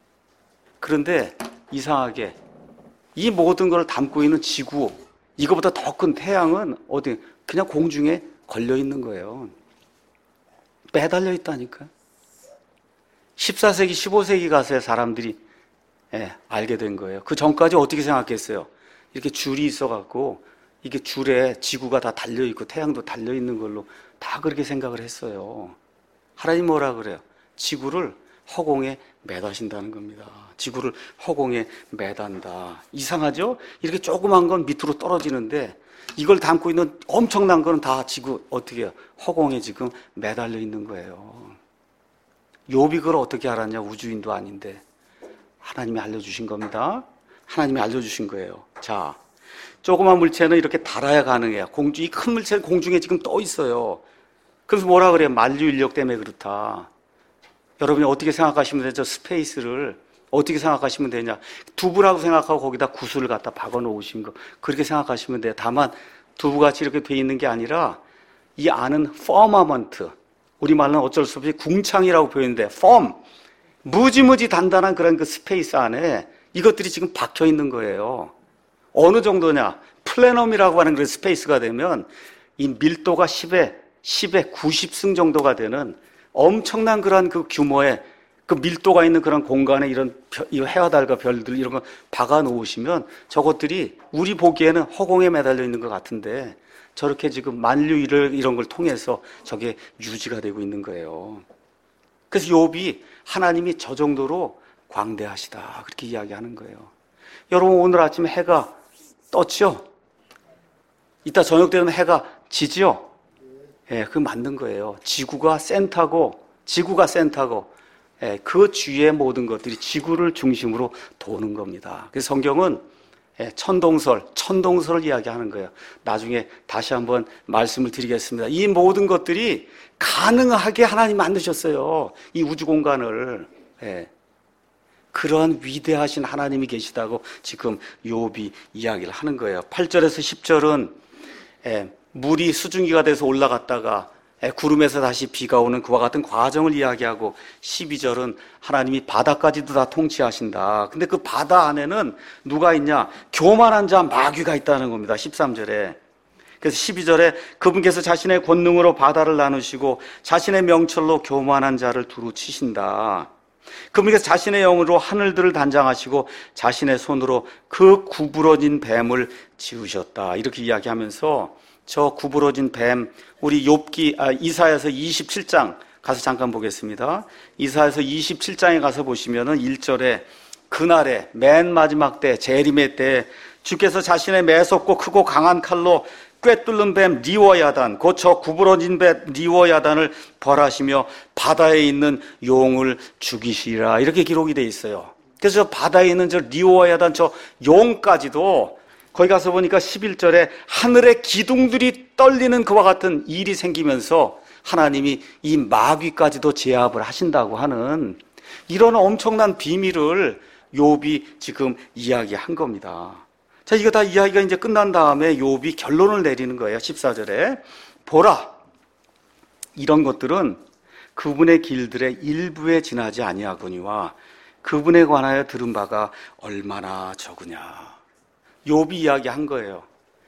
그런데 이상하게 이 모든 걸 담고 있는 지구, 이거보다 더 큰 태양은 어디 그냥 공중에 걸려 있는 거예요. 매달려 있다니까요. 14세기, 15세기 가서야 사람들이 알게 된 거예요. 그 전까지 어떻게 생각했어요? 이렇게 줄이 있어갖고 이게 줄에 지구가 다 달려있고 태양도 달려있는 걸로 다 그렇게 생각을 했어요. 하나님 뭐라 그래요? 지구를 허공에 매다신다는 겁니다. 지구를 허공에 매단다. 이상하죠? 이렇게 조그만 건 밑으로 떨어지는데 이걸 담고 있는 엄청난 건 다 지구 어떻게 해요? 허공에 지금 매달려 있는 거예요. 욥이 그걸 어떻게 알았냐? 우주인도 아닌데 하나님이 알려주신 겁니다. 하나님이 알려주신 거예요. 자, 조그만 물체는 이렇게 달아야 가능해요. 이 큰 물체는 공중에 지금 떠 있어요. 그래서 뭐라 그래요? 만류 인력 때문에 그렇다. 여러분이 어떻게 생각하시면 되죠? 스페이스를 어떻게 생각하시면 되냐? 두부라고 생각하고 거기다 구슬을 갖다 박아 놓으신 거, 그렇게 생각하시면 돼요. 다만 두부같이 이렇게 돼 있는 게 아니라 이 안은 퍼머먼트, 우리말로는 어쩔 수 없이 궁창이라고 표현인데 펌, 무지무지 단단한 그런 그 스페이스 안에 이것들이 지금 박혀 있는 거예요. 어느 정도냐? 플래넘이라고 하는 그런 스페이스가 되면 이 밀도가 10에 90승 정도가 되는 엄청난 그런 그 규모의 그 밀도가 있는 그런 공간에 이 해와 달과 별들 이런 거 박아 놓으시면 저것들이 우리 보기에는 허공에 매달려 있는 것 같은데 저렇게 지금 만류 이런 걸 통해서 저게 유지가 되고 있는 거예요. 그래서 욥이 하나님이 저 정도로 광대하시다 그렇게 이야기하는 거예요. 여러분 오늘 아침에 해가 떴죠? 이따 저녁 되면 해가 지죠? 예, 그게 맞는 거예요. 지구가 센터고 그 주위의 모든 것들이 지구를 중심으로 도는 겁니다. 그래서 성경은 천동설을 이야기하는 거예요. 나중에 다시 한번 말씀을 드리겠습니다. 이 모든 것들이 가능하게 하나님 만드셨어요. 이 우주 공간을. 그러한 위대하신 하나님이 계시다고 지금 욥이 이야기를 하는 거예요. 8절에서 10절은 물이 수증기가 돼서 올라갔다가 구름에서 다시 비가 오는 그와 같은 과정을 이야기하고 12절은 하나님이 바다까지도 다 통치하신다. 근데 그 바다 안에는 누가 있냐? 교만한 자 마귀가 있다는 겁니다. 13절에. 그래서 12절에 그분께서 자신의 권능으로 바다를 나누시고 자신의 명철로 교만한 자를 두루 치신다. 그분께서 자신의 영으로 하늘들을 단장하시고 자신의 손으로 그 구부러진 뱀을 지으셨다. 이렇게 이야기하면서 저 구부러진 뱀, 우리 이사야서 27장 가서 잠깐 보겠습니다. 이사야서 27장에 가서 보시면은 1절에 그날에 맨 마지막 때 재림의 때 주께서 자신의 매섭고 크고 강한 칼로 꿰뚫는 뱀 리워야단, 곧 저 구부러진 뱀 리워야단을 벌하시며 바다에 있는 용을 죽이시리라. 이렇게 기록이 돼 있어요. 그래서 저 바다에 있는 저 리워야단 저 용까지도 거기 가서 보니까 11절에 하늘의 기둥들이 떨리는 그와 같은 일이 생기면서 하나님이 이 마귀까지도 제압을 하신다고 하는 이런 엄청난 비밀을 욥이 지금 이야기한 겁니다. 자, 이거 다 이야기가 이제 끝난 다음에 욥이 결론을 내리는 거예요. 14절에 보라, 이런 것들은 그분의 길들의 일부에 지나지 아니하거니와 그분에 관하여 들은 바가 얼마나 적으냐. 욥이 이야기한 거예요.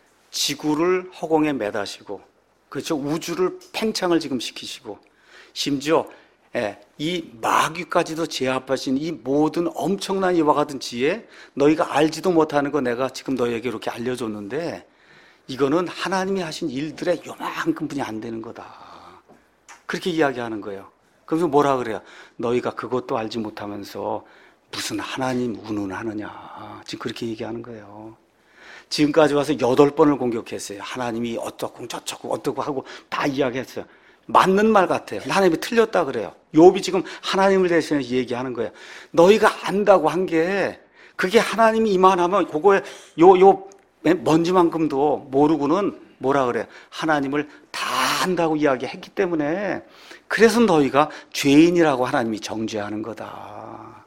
지구를 허공에 매다시고, 그렇죠? 우주를 팽창을 지금 시키시고, 심지어 이 마귀까지도 제압하신 이 모든 엄청난 이와 같은 지혜, 너희가 알지도 못하는 거 내가 지금 너희에게 이렇게 알려줬는데 이거는 하나님이 하신 일들의 요만큼 분이 안 되는 거다. 그렇게 이야기하는 거예요. 그래서 뭐라 그래요? 너희가 그것도 알지 못하면서 무슨 하나님 운운하느냐. 지금 그렇게 얘기하는 거예요. 지금까지 와서 8번을 공격했어요. 하나님이 어쩌고 저쩌고 어쩌고 하고 다 이야기했어요. 맞는 말 같아요. 하나님이 틀렸다 그래요. 욥이 지금 하나님을 대신해서 얘기하는 거예요. 너희가 안다고 한 게 그게 하나님이 이만하면 그거에 요 먼지만큼도 모르고는 뭐라 그래요? 하나님을 다 안다고 이야기했기 때문에 그래서 너희가 죄인이라고 하나님이 정죄하는 거다.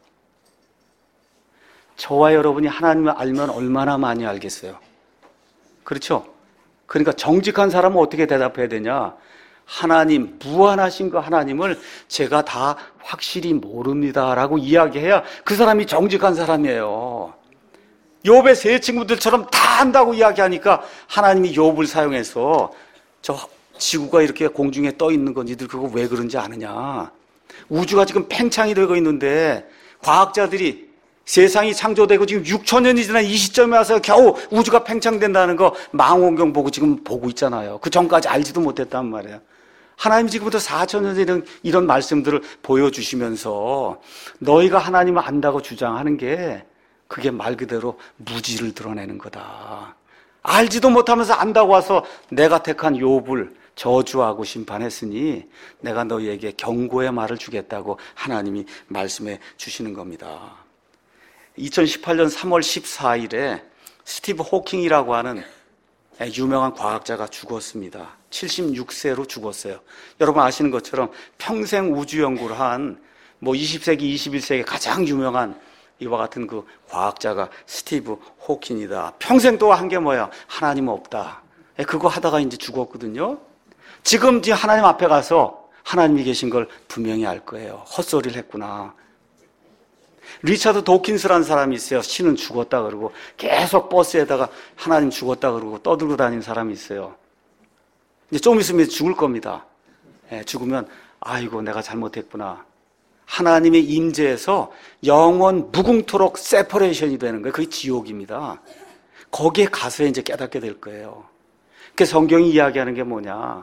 저와 여러분이 하나님을 알면 얼마나 많이 알겠어요? 그렇죠? 그러니까 정직한 사람은 어떻게 대답해야 되냐? 하나님, 무한하신 그 하나님을 제가 다 확실히 모릅니다라고 이야기해야 그 사람이 정직한 사람이에요. 욥의 세 친구들처럼 다 안다고 이야기하니까 하나님이 욥을 사용해서 저 지구가 이렇게 공중에 떠 있는 건 니들 그거 왜 그런지 아느냐? 우주가 지금 팽창이 되고 있는데 과학자들이 세상이 창조되고 지금 6천년이 지난 이 시점에 와서 겨우 우주가 팽창된다는 거 망원경 보고 지금 보고 있잖아요. 그 전까지 알지도 못했단 말이에요. 하나님이 지금부터 4천년 이런 말씀들을 보여주시면서 너희가 하나님을 안다고 주장하는 게 그게 말 그대로 무지를 드러내는 거다. 알지도 못하면서 안다고 와서 내가 택한 욥을 저주하고 심판했으니 내가 너희에게 경고의 말을 주겠다고 하나님이 말씀해 주시는 겁니다. 2018년 3월 14일에 스티브 호킹이라고 하는 유명한 과학자가 죽었습니다. 76세로 죽었어요. 여러분 아시는 것처럼 평생 우주 연구를 한 20세기, 21세기 가장 유명한 이와 같은 그 과학자가 스티브 호킹이다. 평생 또 한 게 뭐야? 하나님 없다. 그거 하다가 이제 죽었거든요. 지금 하나님 앞에 가서 하나님이 계신 걸 분명히 알 거예요. 헛소리를 했구나. 리차드 도킨스라는 사람이 있어요. 신은 죽었다 그러고 계속 버스에다가 하나님 죽었다 그러고 떠들고 다니는 사람이 있어요. 이제 좀 있으면 죽을 겁니다. 죽으면 아이고 내가 잘못했구나. 하나님의 임재에서 영원 무궁토록 세퍼레이션이 되는 거예요. 그게 지옥입니다. 거기에 가서 이제 깨닫게 될 거예요. 그 성경이 이야기하는 게 뭐냐?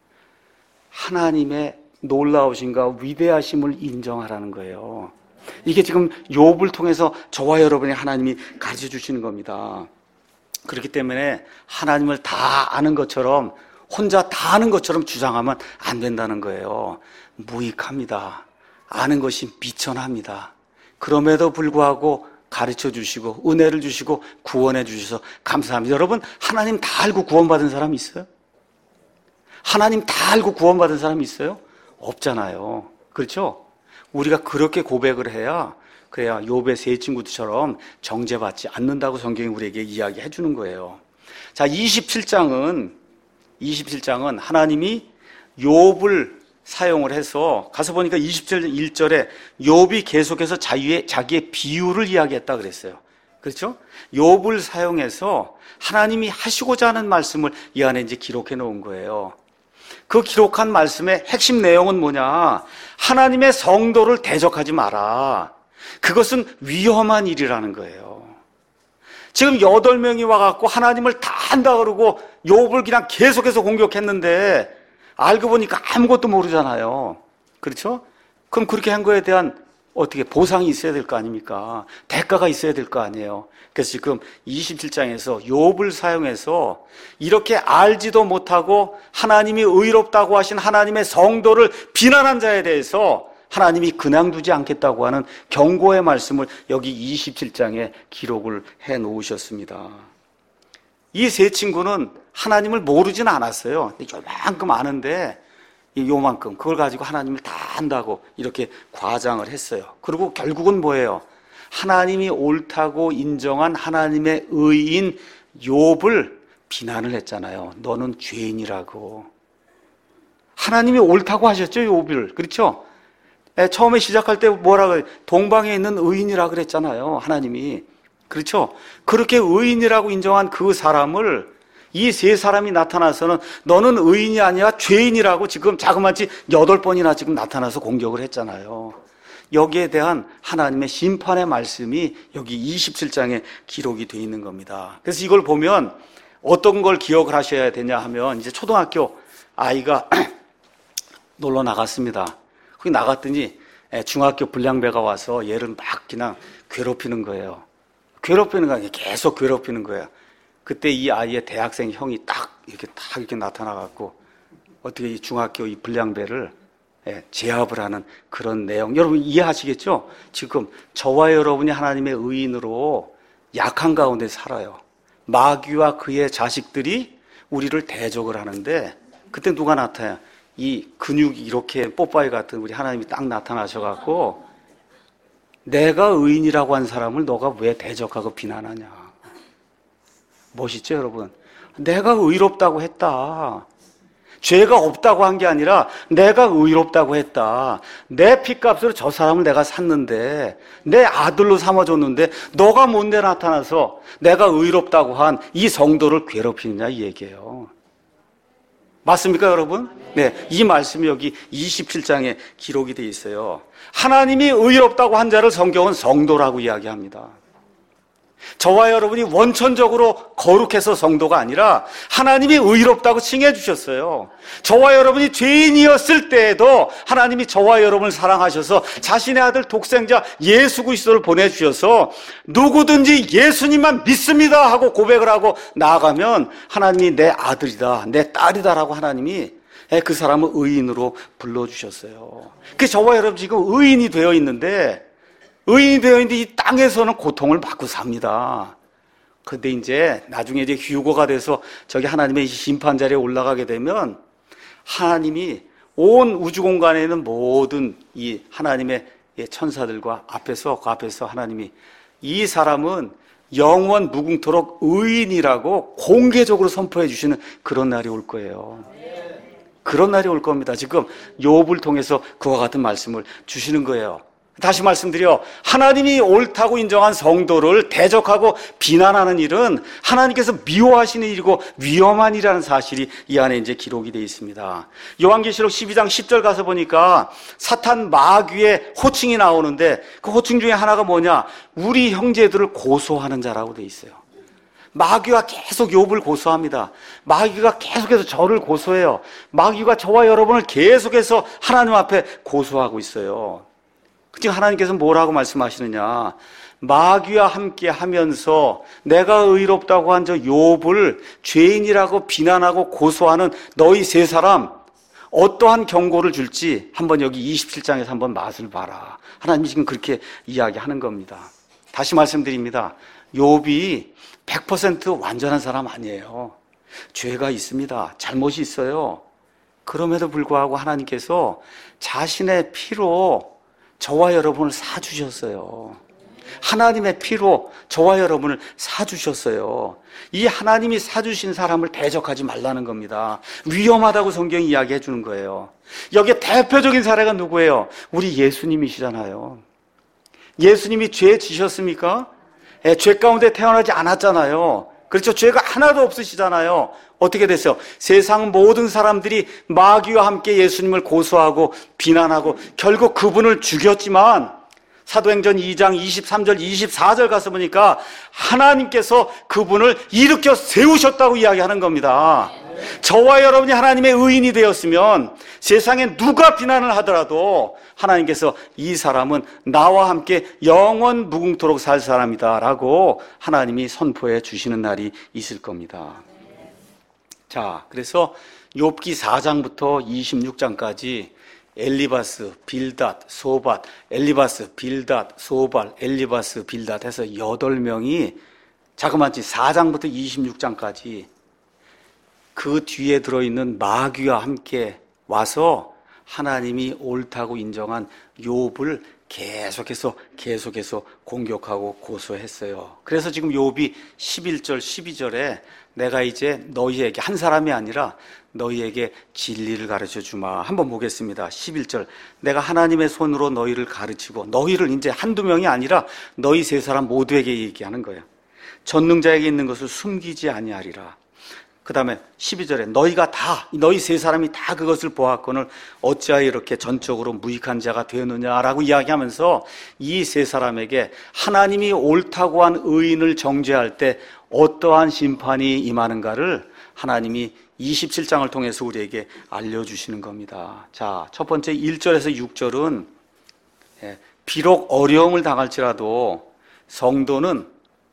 하나님의 놀라우신가 위대하심을 인정하라는 거예요. 이게 지금 욥을 통해서 저와 여러분이 하나님이 가르쳐 주시는 겁니다. 그렇기 때문에 하나님을 다 아는 것처럼 혼자 다 아는 것처럼 주장하면 안 된다는 거예요. 무익합니다. 아는 것이 미천합니다. 그럼에도 불구하고 가르쳐 주시고 은혜를 주시고 구원해 주셔서 감사합니다. 여러분, 하나님 다 알고 구원받은 사람 있어요? 하나님 다 알고 구원받은 사람 있어요? 없잖아요. 그렇죠? 우리가 그렇게 고백을 해야 그래야 욥의 세 친구들처럼 정죄받지 않는다고 성경이 우리에게 이야기해 주는 거예요. 자, 27장은 하나님이 욥을 사용을 해서 가서 보니까 21절에 욥이 계속해서 자기의 비유를 이야기했다 그랬어요. 그렇죠? 욥을 사용해서 하나님이 하시고자 하는 말씀을 이 안에 이제 기록해 놓은 거예요. 그 기록한 말씀의 핵심 내용은 뭐냐? 하나님의 성도를 대적하지 마라. 그것은 위험한 일이라는 거예요. 지금 8명이 와갖고 하나님을 다 한다 그러고 욥을 그냥 계속해서 공격했는데 알고 보니까 아무것도 모르잖아요. 그렇죠? 그럼 그렇게 한 거에 대한 어떻게 보상이 있어야 될 거 아닙니까? 대가가 있어야 될 거 아니에요. 그래서 지금 27장에서 욥을 사용해서 이렇게 알지도 못하고 하나님이 의롭다고 하신 하나님의 성도를 비난한 자에 대해서 하나님이 그냥 두지 않겠다고 하는 경고의 말씀을 여기 27장에 기록을 해 놓으셨습니다. 이 세 친구는 하나님을 모르진 않았어요. 요만큼 아는데 요만큼 그걸 가지고 하나님을 다 안다고 이렇게 과장을 했어요. 그리고 결국은 뭐예요? 하나님이 옳다고 인정한 하나님의 의인 욥을 비난을 했잖아요. 너는 죄인이라고. 하나님이 옳다고 하셨죠, 욥을. 그렇죠? 처음에 시작할 때 뭐라고 해요? 동방에 있는 의인이라고 그랬잖아요, 하나님이. 그렇죠? 그렇게 의인이라고 인정한 그 사람을 이 세 사람이 나타나서는 너는 의인이 아니라 죄인이라고 지금 자그마치 8번이나 지금 나타나서 공격을 했잖아요. 여기에 대한 하나님의 심판의 말씀이 여기 27장에 기록이 되어 있는 겁니다. 그래서 이걸 보면 어떤 걸 기억을 하셔야 되냐 하면 이제 초등학교 아이가 놀러 나갔습니다. 거기 나갔더니 중학교 불량배가 와서 얘를 막 그냥 괴롭히는 거예요. 괴롭히는 거 아니에요. 계속 괴롭히는 거예요. 그때 이 아이의 대학생 형이 딱 이렇게 나타나갖고 어떻게 이 중학교 이 불량배를 제압을 하는 그런 내용. 여러분 이해하시겠죠? 지금 저와 여러분이 하나님의 의인으로 약한 가운데 살아요. 마귀와 그의 자식들이 우리를 대적을 하는데 그때 누가 나타나요? 이 근육이 이렇게 뽀빠이 같은 우리 하나님이 딱 나타나셔갖고 내가 의인이라고 한 사람을 너가 왜 대적하고 비난하냐. 멋있죠, 여러분? 내가 의롭다고 했다. 죄가 없다고 한 게 아니라 내가 의롭다고 했다. 내 핏값으로 저 사람을 내가 샀는데 내 아들로 삼아줬는데 너가 뭔데 나타나서 내가 의롭다고 한 이 성도를 괴롭히느냐 이 얘기예요. 맞습니까, 여러분? 네, 이 말씀이 여기 27장에 기록이 되어 있어요. 하나님이 의롭다고 한 자를 성경은 성도라고 이야기합니다. 저와 여러분이 원천적으로 거룩해서 성도가 아니라 하나님이 의롭다고 칭해 주셨어요. 저와 여러분이 죄인이었을 때에도 하나님이 저와 여러분을 사랑하셔서 자신의 아들 독생자 예수 그리스도를 보내주셔서 누구든지 예수님만 믿습니다 하고 고백을 하고 나아가면 하나님이 내 아들이다, 내 딸이다라고 하나님이 그 사람을 의인으로 불러주셨어요. 그래서 저와 여러분 지금 의인이 되어 있는데 이 땅에서는 고통을 받고 삽니다. 그런데 이제 나중에 이제 휴거가 돼서 저기 하나님의 심판 자리에 올라가게 되면 하나님이 온 우주 공간에 있는 모든 이 하나님의 천사들과 앞에서 하나님이 이 사람은 영원 무궁토록 의인이라고 공개적으로 선포해 주시는 그런 날이 올 거예요. 그런 날이 올 겁니다. 지금 욥을 통해서 그와 같은 말씀을 주시는 거예요. 다시 말씀드려, 하나님이 옳다고 인정한 성도를 대적하고 비난하는 일은 하나님께서 미워하시는 일이고 위험한 일이라는 사실이 이 안에 이제 기록이 되어 있습니다. 요한계시록 12장 10절 가서 보니까 사탄 마귀의 호칭이 나오는데 그 호칭 중에 하나가 뭐냐? 우리 형제들을 고소하는 자라고 되어 있어요. 마귀가 계속 욥을 고소합니다. 마귀가 계속해서 저를 고소해요. 마귀가 저와 여러분을 계속해서 하나님 앞에 고소하고 있어요. 지금 하나님께서 뭐라고 말씀하시느냐? 마귀와 함께 하면서 내가 의롭다고 한 저 욥을 죄인이라고 비난하고 고소하는 너희 세 사람 어떠한 경고를 줄지 한번 여기 27장에서 한번 맛을 봐라. 하나님이 지금 그렇게 이야기하는 겁니다. 다시 말씀드립니다. 욥이 100% 완전한 사람 아니에요. 죄가 있습니다. 잘못이 있어요. 그럼에도 불구하고 하나님께서 자신의 피로 저와 여러분을 사주셨어요. 하나님의 피로 저와 여러분을 사주셨어요. 이 하나님이 사주신 사람을 대적하지 말라는 겁니다. 위험하다고 성경이 이야기해 주는 거예요. 여기에 대표적인 사례가 누구예요? 우리 예수님이시잖아요. 예수님이 죄 지셨습니까? 죄 가운데 태어나지 않았잖아요. 그렇죠. 죄가 하나도 없으시잖아요. 어떻게 됐어요? 세상 모든 사람들이 마귀와 함께 예수님을 고소하고 비난하고 결국 그분을 죽였지만 사도행전 2장 23절 24절 가서 보니까 하나님께서 그분을 일으켜 세우셨다고 이야기하는 겁니다. 저와 여러분이 하나님의 의인이 되었으면 세상에 누가 비난을 하더라도 하나님께서 이 사람은 나와 함께 영원 무궁토록 살 사람이다 라고 하나님이 선포해 주시는 날이 있을 겁니다. 자, 그래서 욥기 4장부터 26장까지 엘리바스, 빌닷, 소밧, 엘리바스, 빌닷, 소밧, 엘리바스, 빌닷 해서 8명이 자그마치 4장부터 26장까지 그 뒤에 들어있는 마귀와 함께 와서 하나님이 옳다고 인정한 욥을 계속해서 공격하고 고소했어요. 그래서 지금 욥이 11절, 12절에 내가 이제 너희에게 한 사람이 아니라 너희에게 진리를 가르쳐 주마. 한번 보겠습니다. 11절. 내가 하나님의 손으로 너희를 가르치고 너희를 이제 한두 명이 아니라 너희 세 사람 모두에게 얘기하는 거예요. 전능자에게 있는 것을 숨기지 아니하리라. 그 다음에 12절에 너희가 다, 너희 세 사람이 다 그것을 보았거늘 어찌하여 이렇게 전적으로 무익한 자가 되느냐라고 이야기하면서 이 세 사람에게 하나님이 옳다고 한 의인을 정죄할 때 어떠한 심판이 임하는가를 하나님이 27장을 통해서 우리에게 알려주시는 겁니다. 자, 첫 번째 1절에서 6절은 비록 어려움을 당할지라도 성도는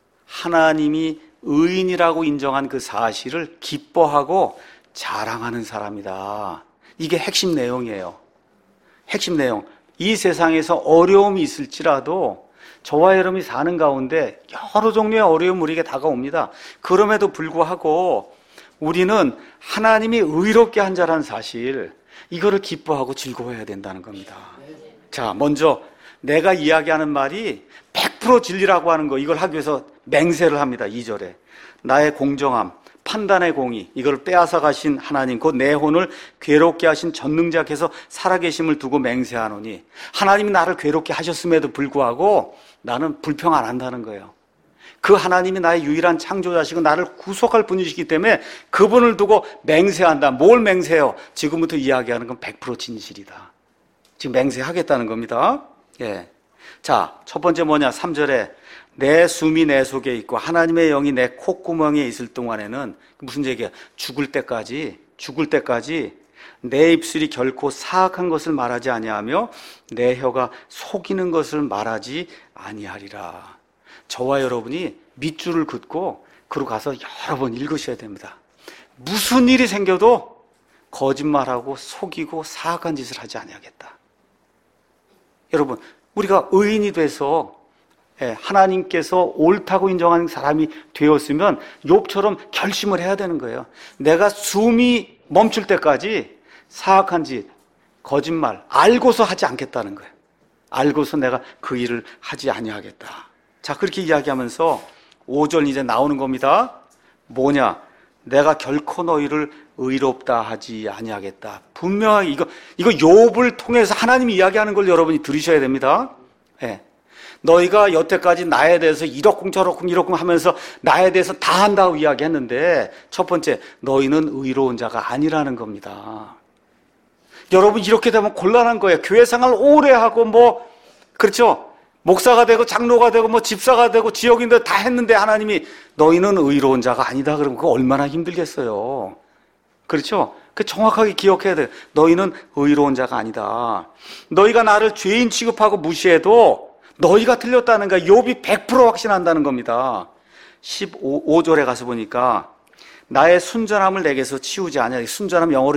하나님이 의인이라고 인정한 그 사실을 기뻐하고 자랑하는 사람이다. 이게 핵심 내용이에요. 핵심 내용. 이 세상에서 어려움이 있을지라도 저와 여러분이 사는 가운데 여러 종류의 어려움이 우리에게 다가옵니다. 그럼에도 불구하고 우리는 하나님이 의롭게 한 자라는 사실, 이거를 기뻐하고 즐거워해야 된다는 겁니다. 자, 먼저 내가 이야기하는 말이 100% 진리라고 하는 거, 이걸 하기 위해서 맹세를 합니다. 2절에 나의 공정함, 판단의 공의, 이걸 빼앗아 가신 하나님, 곧 내 혼을 괴롭게 하신 전능자께서 살아계심을 두고 맹세하노니, 하나님이 나를 괴롭게 하셨음에도 불구하고 나는 불평 안 한다는 거예요. 그 하나님이 나의 유일한 창조자시고 나를 구속할 분이시기 때문에 그분을 두고 맹세한다. 뭘 맹세해요? 지금부터 이야기하는 건 100% 진실이다. 지금 맹세하겠다는 겁니다. 예. 자, 첫 번째 뭐냐? 3절에 내 숨이 내 속에 있고 하나님의 영이 내 콧구멍에 있을 동안에는, 무슨 얘기야? 죽을 때까지 내 입술이 결코 사악한 것을 말하지 아니하며 내 혀가 속이는 것을 말하지 아니하리라. 저와 여러분이 밑줄을 긋고 그로 가서 여러 번 읽으셔야 됩니다. 무슨 일이 생겨도 거짓말하고 속이고 사악한 짓을 하지 아니하겠다. 여러분, 우리가 의인이 돼서 하나님께서 옳다고 인정하는 사람이 되었으면 욥처럼 결심을 해야 되는 거예요. 내가 숨이 멈출 때까지 사악한 짓, 거짓말 알고서 하지 않겠다는 거예요. 알고서 내가 그 일을 하지 아니하겠다. 자, 그렇게 이야기하면서 5절 이제 나오는 겁니다. 뭐냐? 내가 결코 너희를 의롭다 하지 아니하겠다. 분명하게 이거 욥을 통해서 하나님이 이야기하는 걸 여러분이 들으셔야 됩니다. 예. 너희가 여태까지 나에 대해서 이러쿵 저러쿵 이러쿵 하면서 나에 대해서 다 한다고 이야기했는데 첫 번째, 너희는 의로운 자가 아니라는 겁니다. 여러분, 이렇게 되면 곤란한 거예요. 교회 생활 오래 하고 그렇죠? 목사가 되고 장로가 되고 집사가 되고 지역인들 다 했는데 하나님이 너희는 의로운 자가 아니다 그러면 그거 얼마나 힘들겠어요. 그렇죠? 그 정확하게 기억해야 돼요. 너희는 의로운 자가 아니다. 너희가 나를 죄인 취급하고 무시해도 너희가 틀렸다는 거야. 욥이 100% 확신한다는 겁니다. 15절에 가서 보니까 나의 순전함을 내게서 치우지 않냐. 순전함 영어로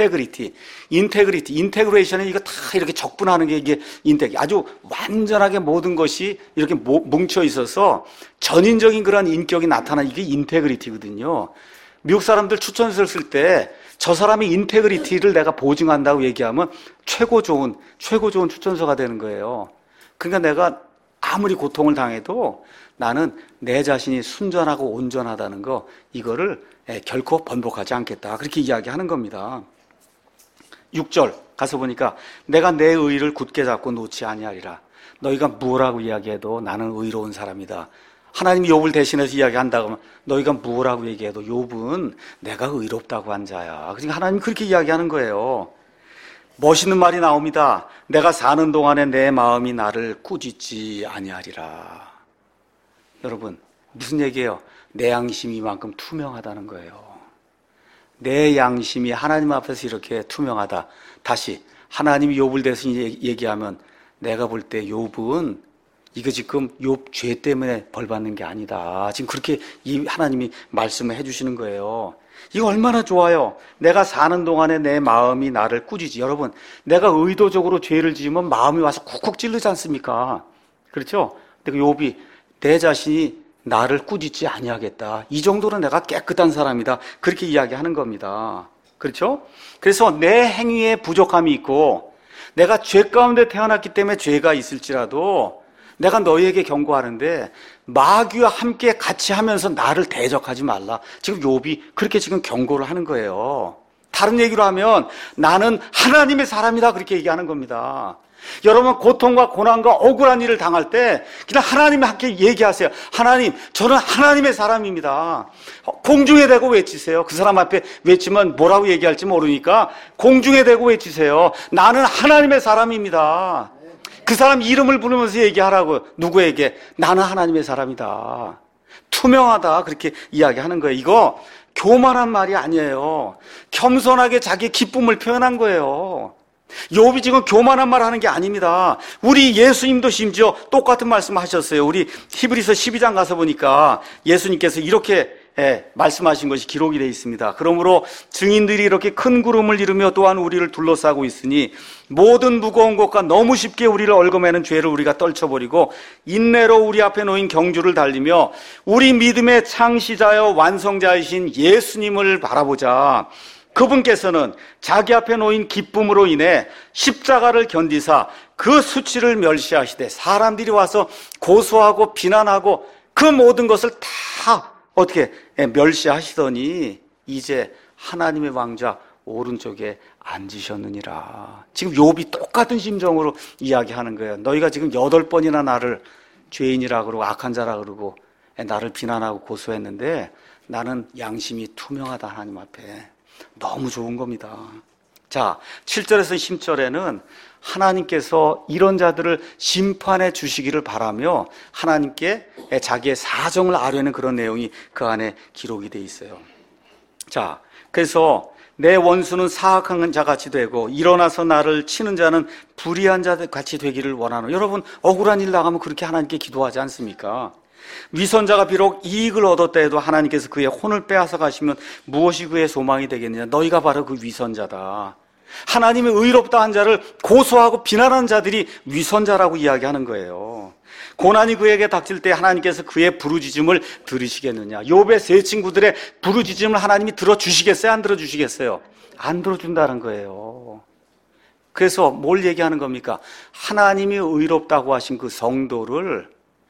인테그레이션은 이거 다 이렇게 적분하는 게 이게 아주 완전하게 모든 것이 이렇게 뭉쳐 있어서 전인적인 그런 인격이 나타나는 이게 인테그리티거든요. 미국 사람들 추천서를 쓸 때 저 사람의 인테그리티를 내가 보증한다고 얘기하면 최고 좋은 추천서가 되는 거예요. 그러니까 내가 아무리 고통을 당해도 나는 내 자신이 순전하고 온전하다는 거, 이거를 결코 번복하지 않겠다. 그렇게 이야기하는 겁니다. 6절 가서 보니까 내가 내 의를 굳게 잡고 놓지 아니하리라. 너희가 뭐라고 이야기해도 나는 의로운 사람이다. 하나님이 욥을 대신해서 이야기한다고 하면 너희가 뭐라고 얘기해도 욥은 내가 의롭다고 한 자야. 그러니까 하나님이 그렇게 이야기하는 거예요. 멋있는 말이 나옵니다. 내가 사는 동안에 내 마음이 나를 꾸짖지 아니하리라. 여러분, 무슨 얘기예요? 내 양심이 이만큼 투명하다는 거예요. 내 양심이 하나님 앞에서 이렇게 투명하다. 다시 하나님이 욥을 대해서 얘기하면 내가 볼 때 욥은 이거 지금 욥 죄 때문에 벌 받는 게 아니다. 지금 그렇게 하나님이 말씀을 해주시는 거예요. 이거 얼마나 좋아요. 내가 사는 동안에 내 마음이 나를 꾸짖지. 여러분, 내가 의도적으로 죄를 지으면 마음이 와서 쿡쿡 찔르지 않습니까? 그렇죠? 근데 욥이 내 자신이 나를 꾸짖지 아니하겠다. 이 정도로 내가 깨끗한 사람이다. 그렇게 이야기하는 겁니다. 그렇죠? 그래서 내 행위에 부족함이 있고 내가 죄 가운데 태어났기 때문에 죄가 있을지라도 내가 너희에게 경고하는데 마귀와 함께 같이 하면서 나를 대적하지 말라. 지금 욥이 그렇게 지금 경고를 하는 거예요. 다른 얘기로 하면 나는 하나님의 사람이다. 그렇게 얘기하는 겁니다. 여러분, 고통과 고난과 억울한 일을 당할 때 그냥 하나님과 함께 얘기하세요. 하나님, 저는 하나님의 사람입니다. 공중에 대고 외치세요. 그 사람 앞에 외치면 뭐라고 얘기할지 모르니까 공중에 대고 외치세요. 나는 하나님의 사람입니다. 그 사람 이름을 부르면서 얘기하라고. 누구에게? 나는 하나님의 사람이다. 투명하다. 그렇게 이야기하는 거예요. 이거 교만한 말이 아니에요. 겸손하게 자기 기쁨을 표현한 거예요. 욥이 지금 교만한 말 하는 게 아닙니다. 우리 예수님도 심지어 똑같은 말씀 하셨어요. 우리 히브리서 12장 가서 보니까 예수님께서 이렇게 말씀하신 것이 기록이 되어 있습니다. 그러므로 증인들이 이렇게 큰 구름을 이루며 또한 우리를 둘러싸고 있으니 모든 무거운 것과 너무 쉽게 우리를 얽어매는 죄를 우리가 떨쳐버리고 인내로 우리 앞에 놓인 경주를 달리며 우리 믿음의 창시자여 완성자이신 예수님을 바라보자. 그분께서는 자기 앞에 놓인 기쁨으로 인해 십자가를 견디사 그 수치를 멸시하시되 사람들이 와서 고소하고 비난하고 그 모든 것을 다 어떻게 멸시하시더니 이제 하나님의 왕좌 오른쪽에 앉으셨느니라. 지금 욥이 똑같은 심정으로 이야기하는 거예요. 너희가 지금 8번이나 나를 죄인이라 그러고 악한 자라 그러고 나를 비난하고 고소했는데 나는 양심이 투명하다. 하나님 앞에. 너무 좋은 겁니다. 자, 7절에서 10절에는 하나님께서 이런 자들을 심판해 주시기를 바라며 하나님께 자기의 사정을 아뢰는 그런 내용이 그 안에 기록이 되어 있어요. 자, 그래서 내 원수는 사악한 자같이 되고 일어나서 나를 치는 자는 불의한 자같이 되기를 원하노. 여러분, 억울한 일 나가면 그렇게 하나님께 기도하지 않습니까? 위선자가 비록 이익을 얻었다 해도 하나님께서 그의 혼을 빼앗아 가시면 무엇이 그의 소망이 되겠느냐. 너희가 바로 그 위선자다. 하나님의 의롭다 한 자를 고소하고 비난하는 자들이 위선자라고 이야기하는 거예요. 고난이 그에게 닥칠 때 하나님께서 그의 부르짖음을 들으시겠느냐. 욥의 세 친구들의 부르짖음을 하나님이 들어주시겠어요? 안 들어주시겠어요? 안 들어준다는 거예요. 그래서 뭘 얘기하는 겁니까? 하나님이 의롭다고 하신 그 성도를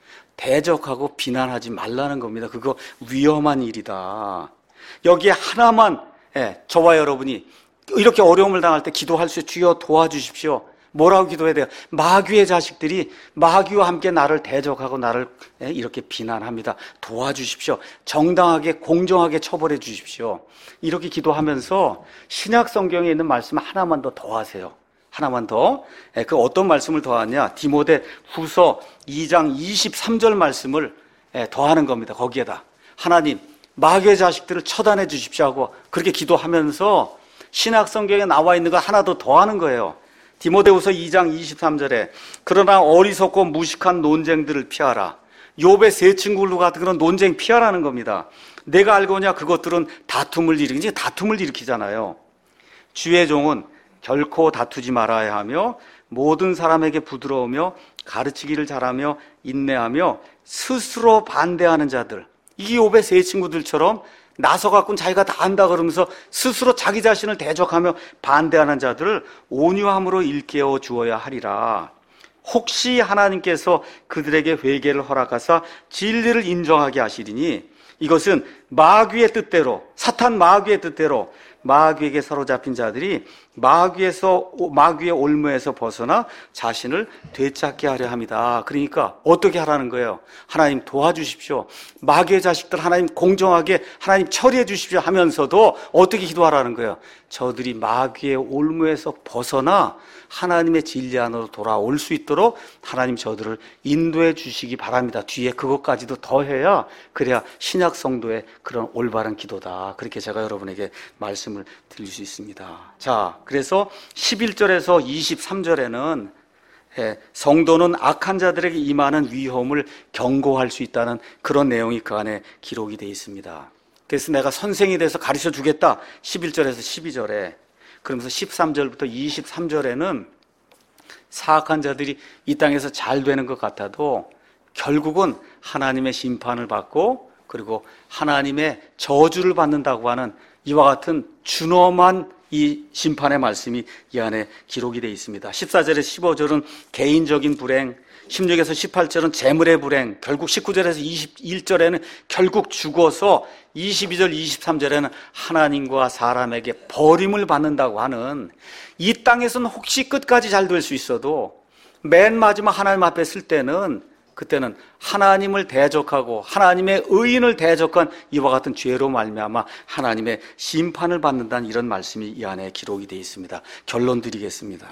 대적하고 비난하지 말라는 겁니다. 그거 위험한 일이다. 여기에 하나만 저와 여러분이 이렇게 어려움을 당할 때 기도할 수 있어요. 주여 도와주십시오. 뭐라고 기도해야 돼요? 마귀의 자식들이 마귀와 함께 나를 대적하고 나를 이렇게 비난합니다. 도와주십시오. 정당하게 공정하게 처벌해 주십시오. 이렇게 기도하면서 신약 성경에 있는 말씀 하나만 더 더하세요. 하나만 더. 그 어떤 말씀을 더하냐? 디모데 후서 2장 23절 말씀을 더하는 겁니다. 거기에다 하나님 마귀의 자식들을 처단해 주십시오 하고 그렇게 기도하면서 신약 성경에 나와 있는 거 하나 더 더하는 거예요. 디모데후서 2장 23절에 그러나 어리석고 무식한 논쟁들을 피하라. 욥의 세 친구로 같은 그런 논쟁 피하라는 겁니다. 내가 알고냐 그것들은 다툼을 일으키잖아요. 주의 종은 결코 다투지 말아야 하며 모든 사람에게 부드러우며 가르치기를 잘하며 인내하며 스스로 반대하는 자들, 이 욥의 세 친구들처럼 나서갖고는 자기가 다 안다 그러면서 스스로 자기 자신을 대적하며 반대하는 자들을 온유함으로 일깨워 주어야 하리라. 혹시 하나님께서 그들에게 회개를 허락하사 진리를 인정하게 하시리니 이것은 마귀의 뜻대로, 사탄 마귀의 뜻대로 마귀에게 사로잡힌 자들이 마귀의 올무에서 벗어나 자신을 되찾게 하려 합니다. 그러니까 어떻게 하라는 거예요? 하나님 도와주십시오. 마귀의 자식들 하나님 공정하게 하나님 처리해 주십시오 하면서도 어떻게 기도하라는 거예요? 저들이 마귀의 올무에서 벗어나 하나님의 진리 안으로 돌아올 수 있도록 하나님 저들을 인도해 주시기 바랍니다. 뒤에 그것까지도 더해야 그래야 신약 성도의 그런 올바른 기도다. 그렇게 제가 여러분에게 말씀을 드릴 수 있습니다. 자, 그래서 11절에서 23절에는 성도는 악한 자들에게 임하는 위험을 경고할 수 있다는 그런 내용이 그 안에 기록이 되어 있습니다. 그래서 내가 선생이 돼서 가르쳐 주겠다. 11절에서 12절에. 그러면서 13절부터 23절에는 사악한 자들이 이 땅에서 잘 되는 것 같아도 결국은 하나님의 심판을 받고 그리고 하나님의 저주를 받는다고 하는 이와 같은 준엄한 이 심판의 말씀이 이 안에 기록이 되어 있습니다. 14절에서 15절은 개인적인 불행, 16에서 18절은 재물의 불행, 결국 19절에서 21절에는 결국 죽어서 22절, 23절에는 하나님과 사람에게 버림을 받는다고 하는 이 땅에서는 혹시 끝까지 잘 될 수 있어도 맨 마지막 하나님 앞에 쓸 때는 그때는 하나님을 대적하고 하나님의 의인을 대적한 이와 같은 죄로 말미암아 하나님의 심판을 받는다는 이런 말씀이 이 안에 기록이 되어 있습니다. 결론 드리겠습니다.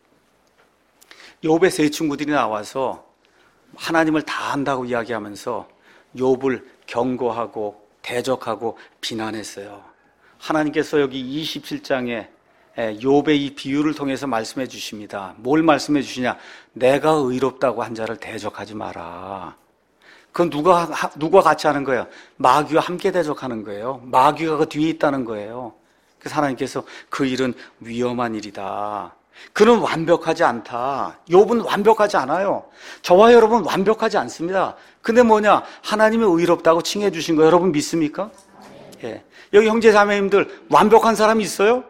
욥의 세 친구들이 나와서 하나님을 다 안다고 이야기하면서 욥을 경고하고 대적하고 비난했어요. 하나님께서 여기 27장에 욥의 이 비유를 통해서 말씀해 주십니다. 뭘 말씀해 주시냐? 내가 의롭다고 한 자를 대적하지 마라. 그건 누가 같이 하는 거예요? 마귀와 함께 대적하는 거예요. 마귀가 그 뒤에 있다는 거예요. 그래서 하나님께서 그 일은 위험한 일이다. 그는 완벽하지 않다. 욥은 완벽하지 않아요. 저와 여러분 완벽하지 않습니다. 근데 뭐냐? 하나님이 의롭다고 칭해 주신 거 여러분 믿습니까? 예. 여기 형제 자매님들 완벽한 사람이 있어요?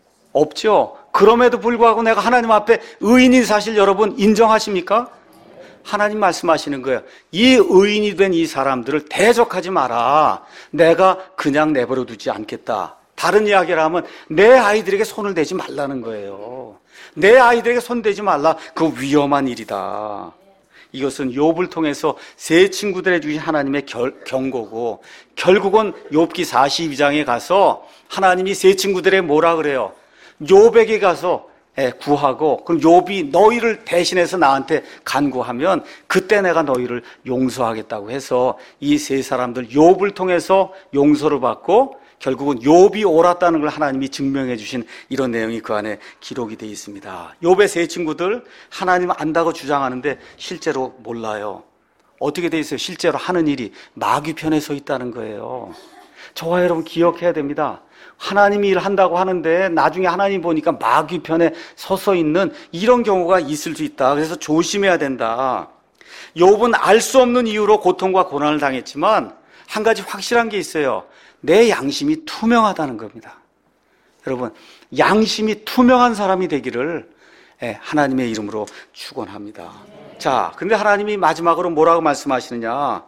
없죠. 그럼에도 불구하고 내가 하나님 앞에 의인인 사실 여러분 인정하십니까? 하나님 말씀하시는 거예요. 이 의인이 된 이 사람들을 대적하지 마라. 내가 그냥 내버려 두지 않겠다. 다른 이야기를 하면 내 아이들에게 손을 대지 말라는 거예요. 내 아이들에게 손 대지 말라. 그 위험한 일이다. 이것은 욥을 통해서 세 친구들에 주신 하나님의 경고고 결국은 욥기 42장에 가서 하나님이 세 친구들의 뭐라 그래요? 욥에게 가서 구하고 그럼 욥이 너희를 대신해서 나한테 간구하면 그때 내가 너희를 용서하겠다고 해서 이 세 사람들 욥을 통해서 용서를 받고 결국은 욥이 옳았다는 걸 하나님이 증명해 주신 이런 내용이 그 안에 기록이 되어 있습니다. 욥의 세 친구들 하나님 안다고 주장하는데 실제로 몰라요. 어떻게 되어 있어요? 실제로 하는 일이 마귀 편에 서 있다는 거예요. 저와 여러분 기억해야 됩니다. 하나님이 일한다고 하는데 나중에 하나님 보니까 마귀 편에 서서 있는 이런 경우가 있을 수 있다. 그래서 조심해야 된다. 욥은 알 수 없는 이유로 고통과 고난을 당했지만 한 가지 확실한 게 있어요. 내 양심이 투명하다는 겁니다. 여러분, 양심이 투명한 사람이 되기를 하나님의 이름으로 축원합니다. 자, 근데 하나님이 마지막으로 뭐라고 말씀하시느냐?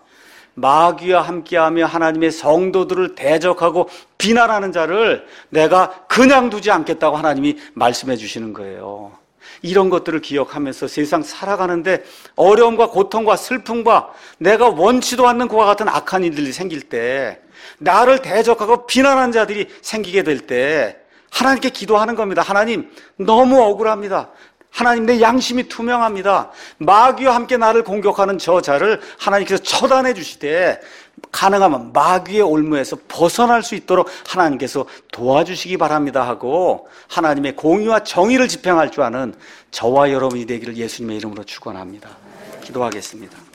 마귀와 함께하며 하나님의 성도들을 대적하고 비난하는 자를 내가 그냥 두지 않겠다고 하나님이 말씀해 주시는 거예요. 이런 것들을 기억하면서 세상 살아가는데 어려움과 고통과 슬픔과 내가 원치도 않는 그와 같은 악한 일들이 생길 때, 나를 대적하고 비난하는 자들이 생기게 될 때 하나님께 기도하는 겁니다. 하나님, 너무 억울합니다. 하나님, 내 양심이 투명합니다. 마귀와 함께 나를 공격하는 저 자를 하나님께서 처단해 주시되 가능하면 마귀의 올무에서 벗어날 수 있도록 하나님께서 도와주시기 바랍니다 하고 하나님의 공의와 정의를 집행할 줄 아는 저와 여러분이 되기를 예수님의 이름으로 축원합니다. 기도하겠습니다.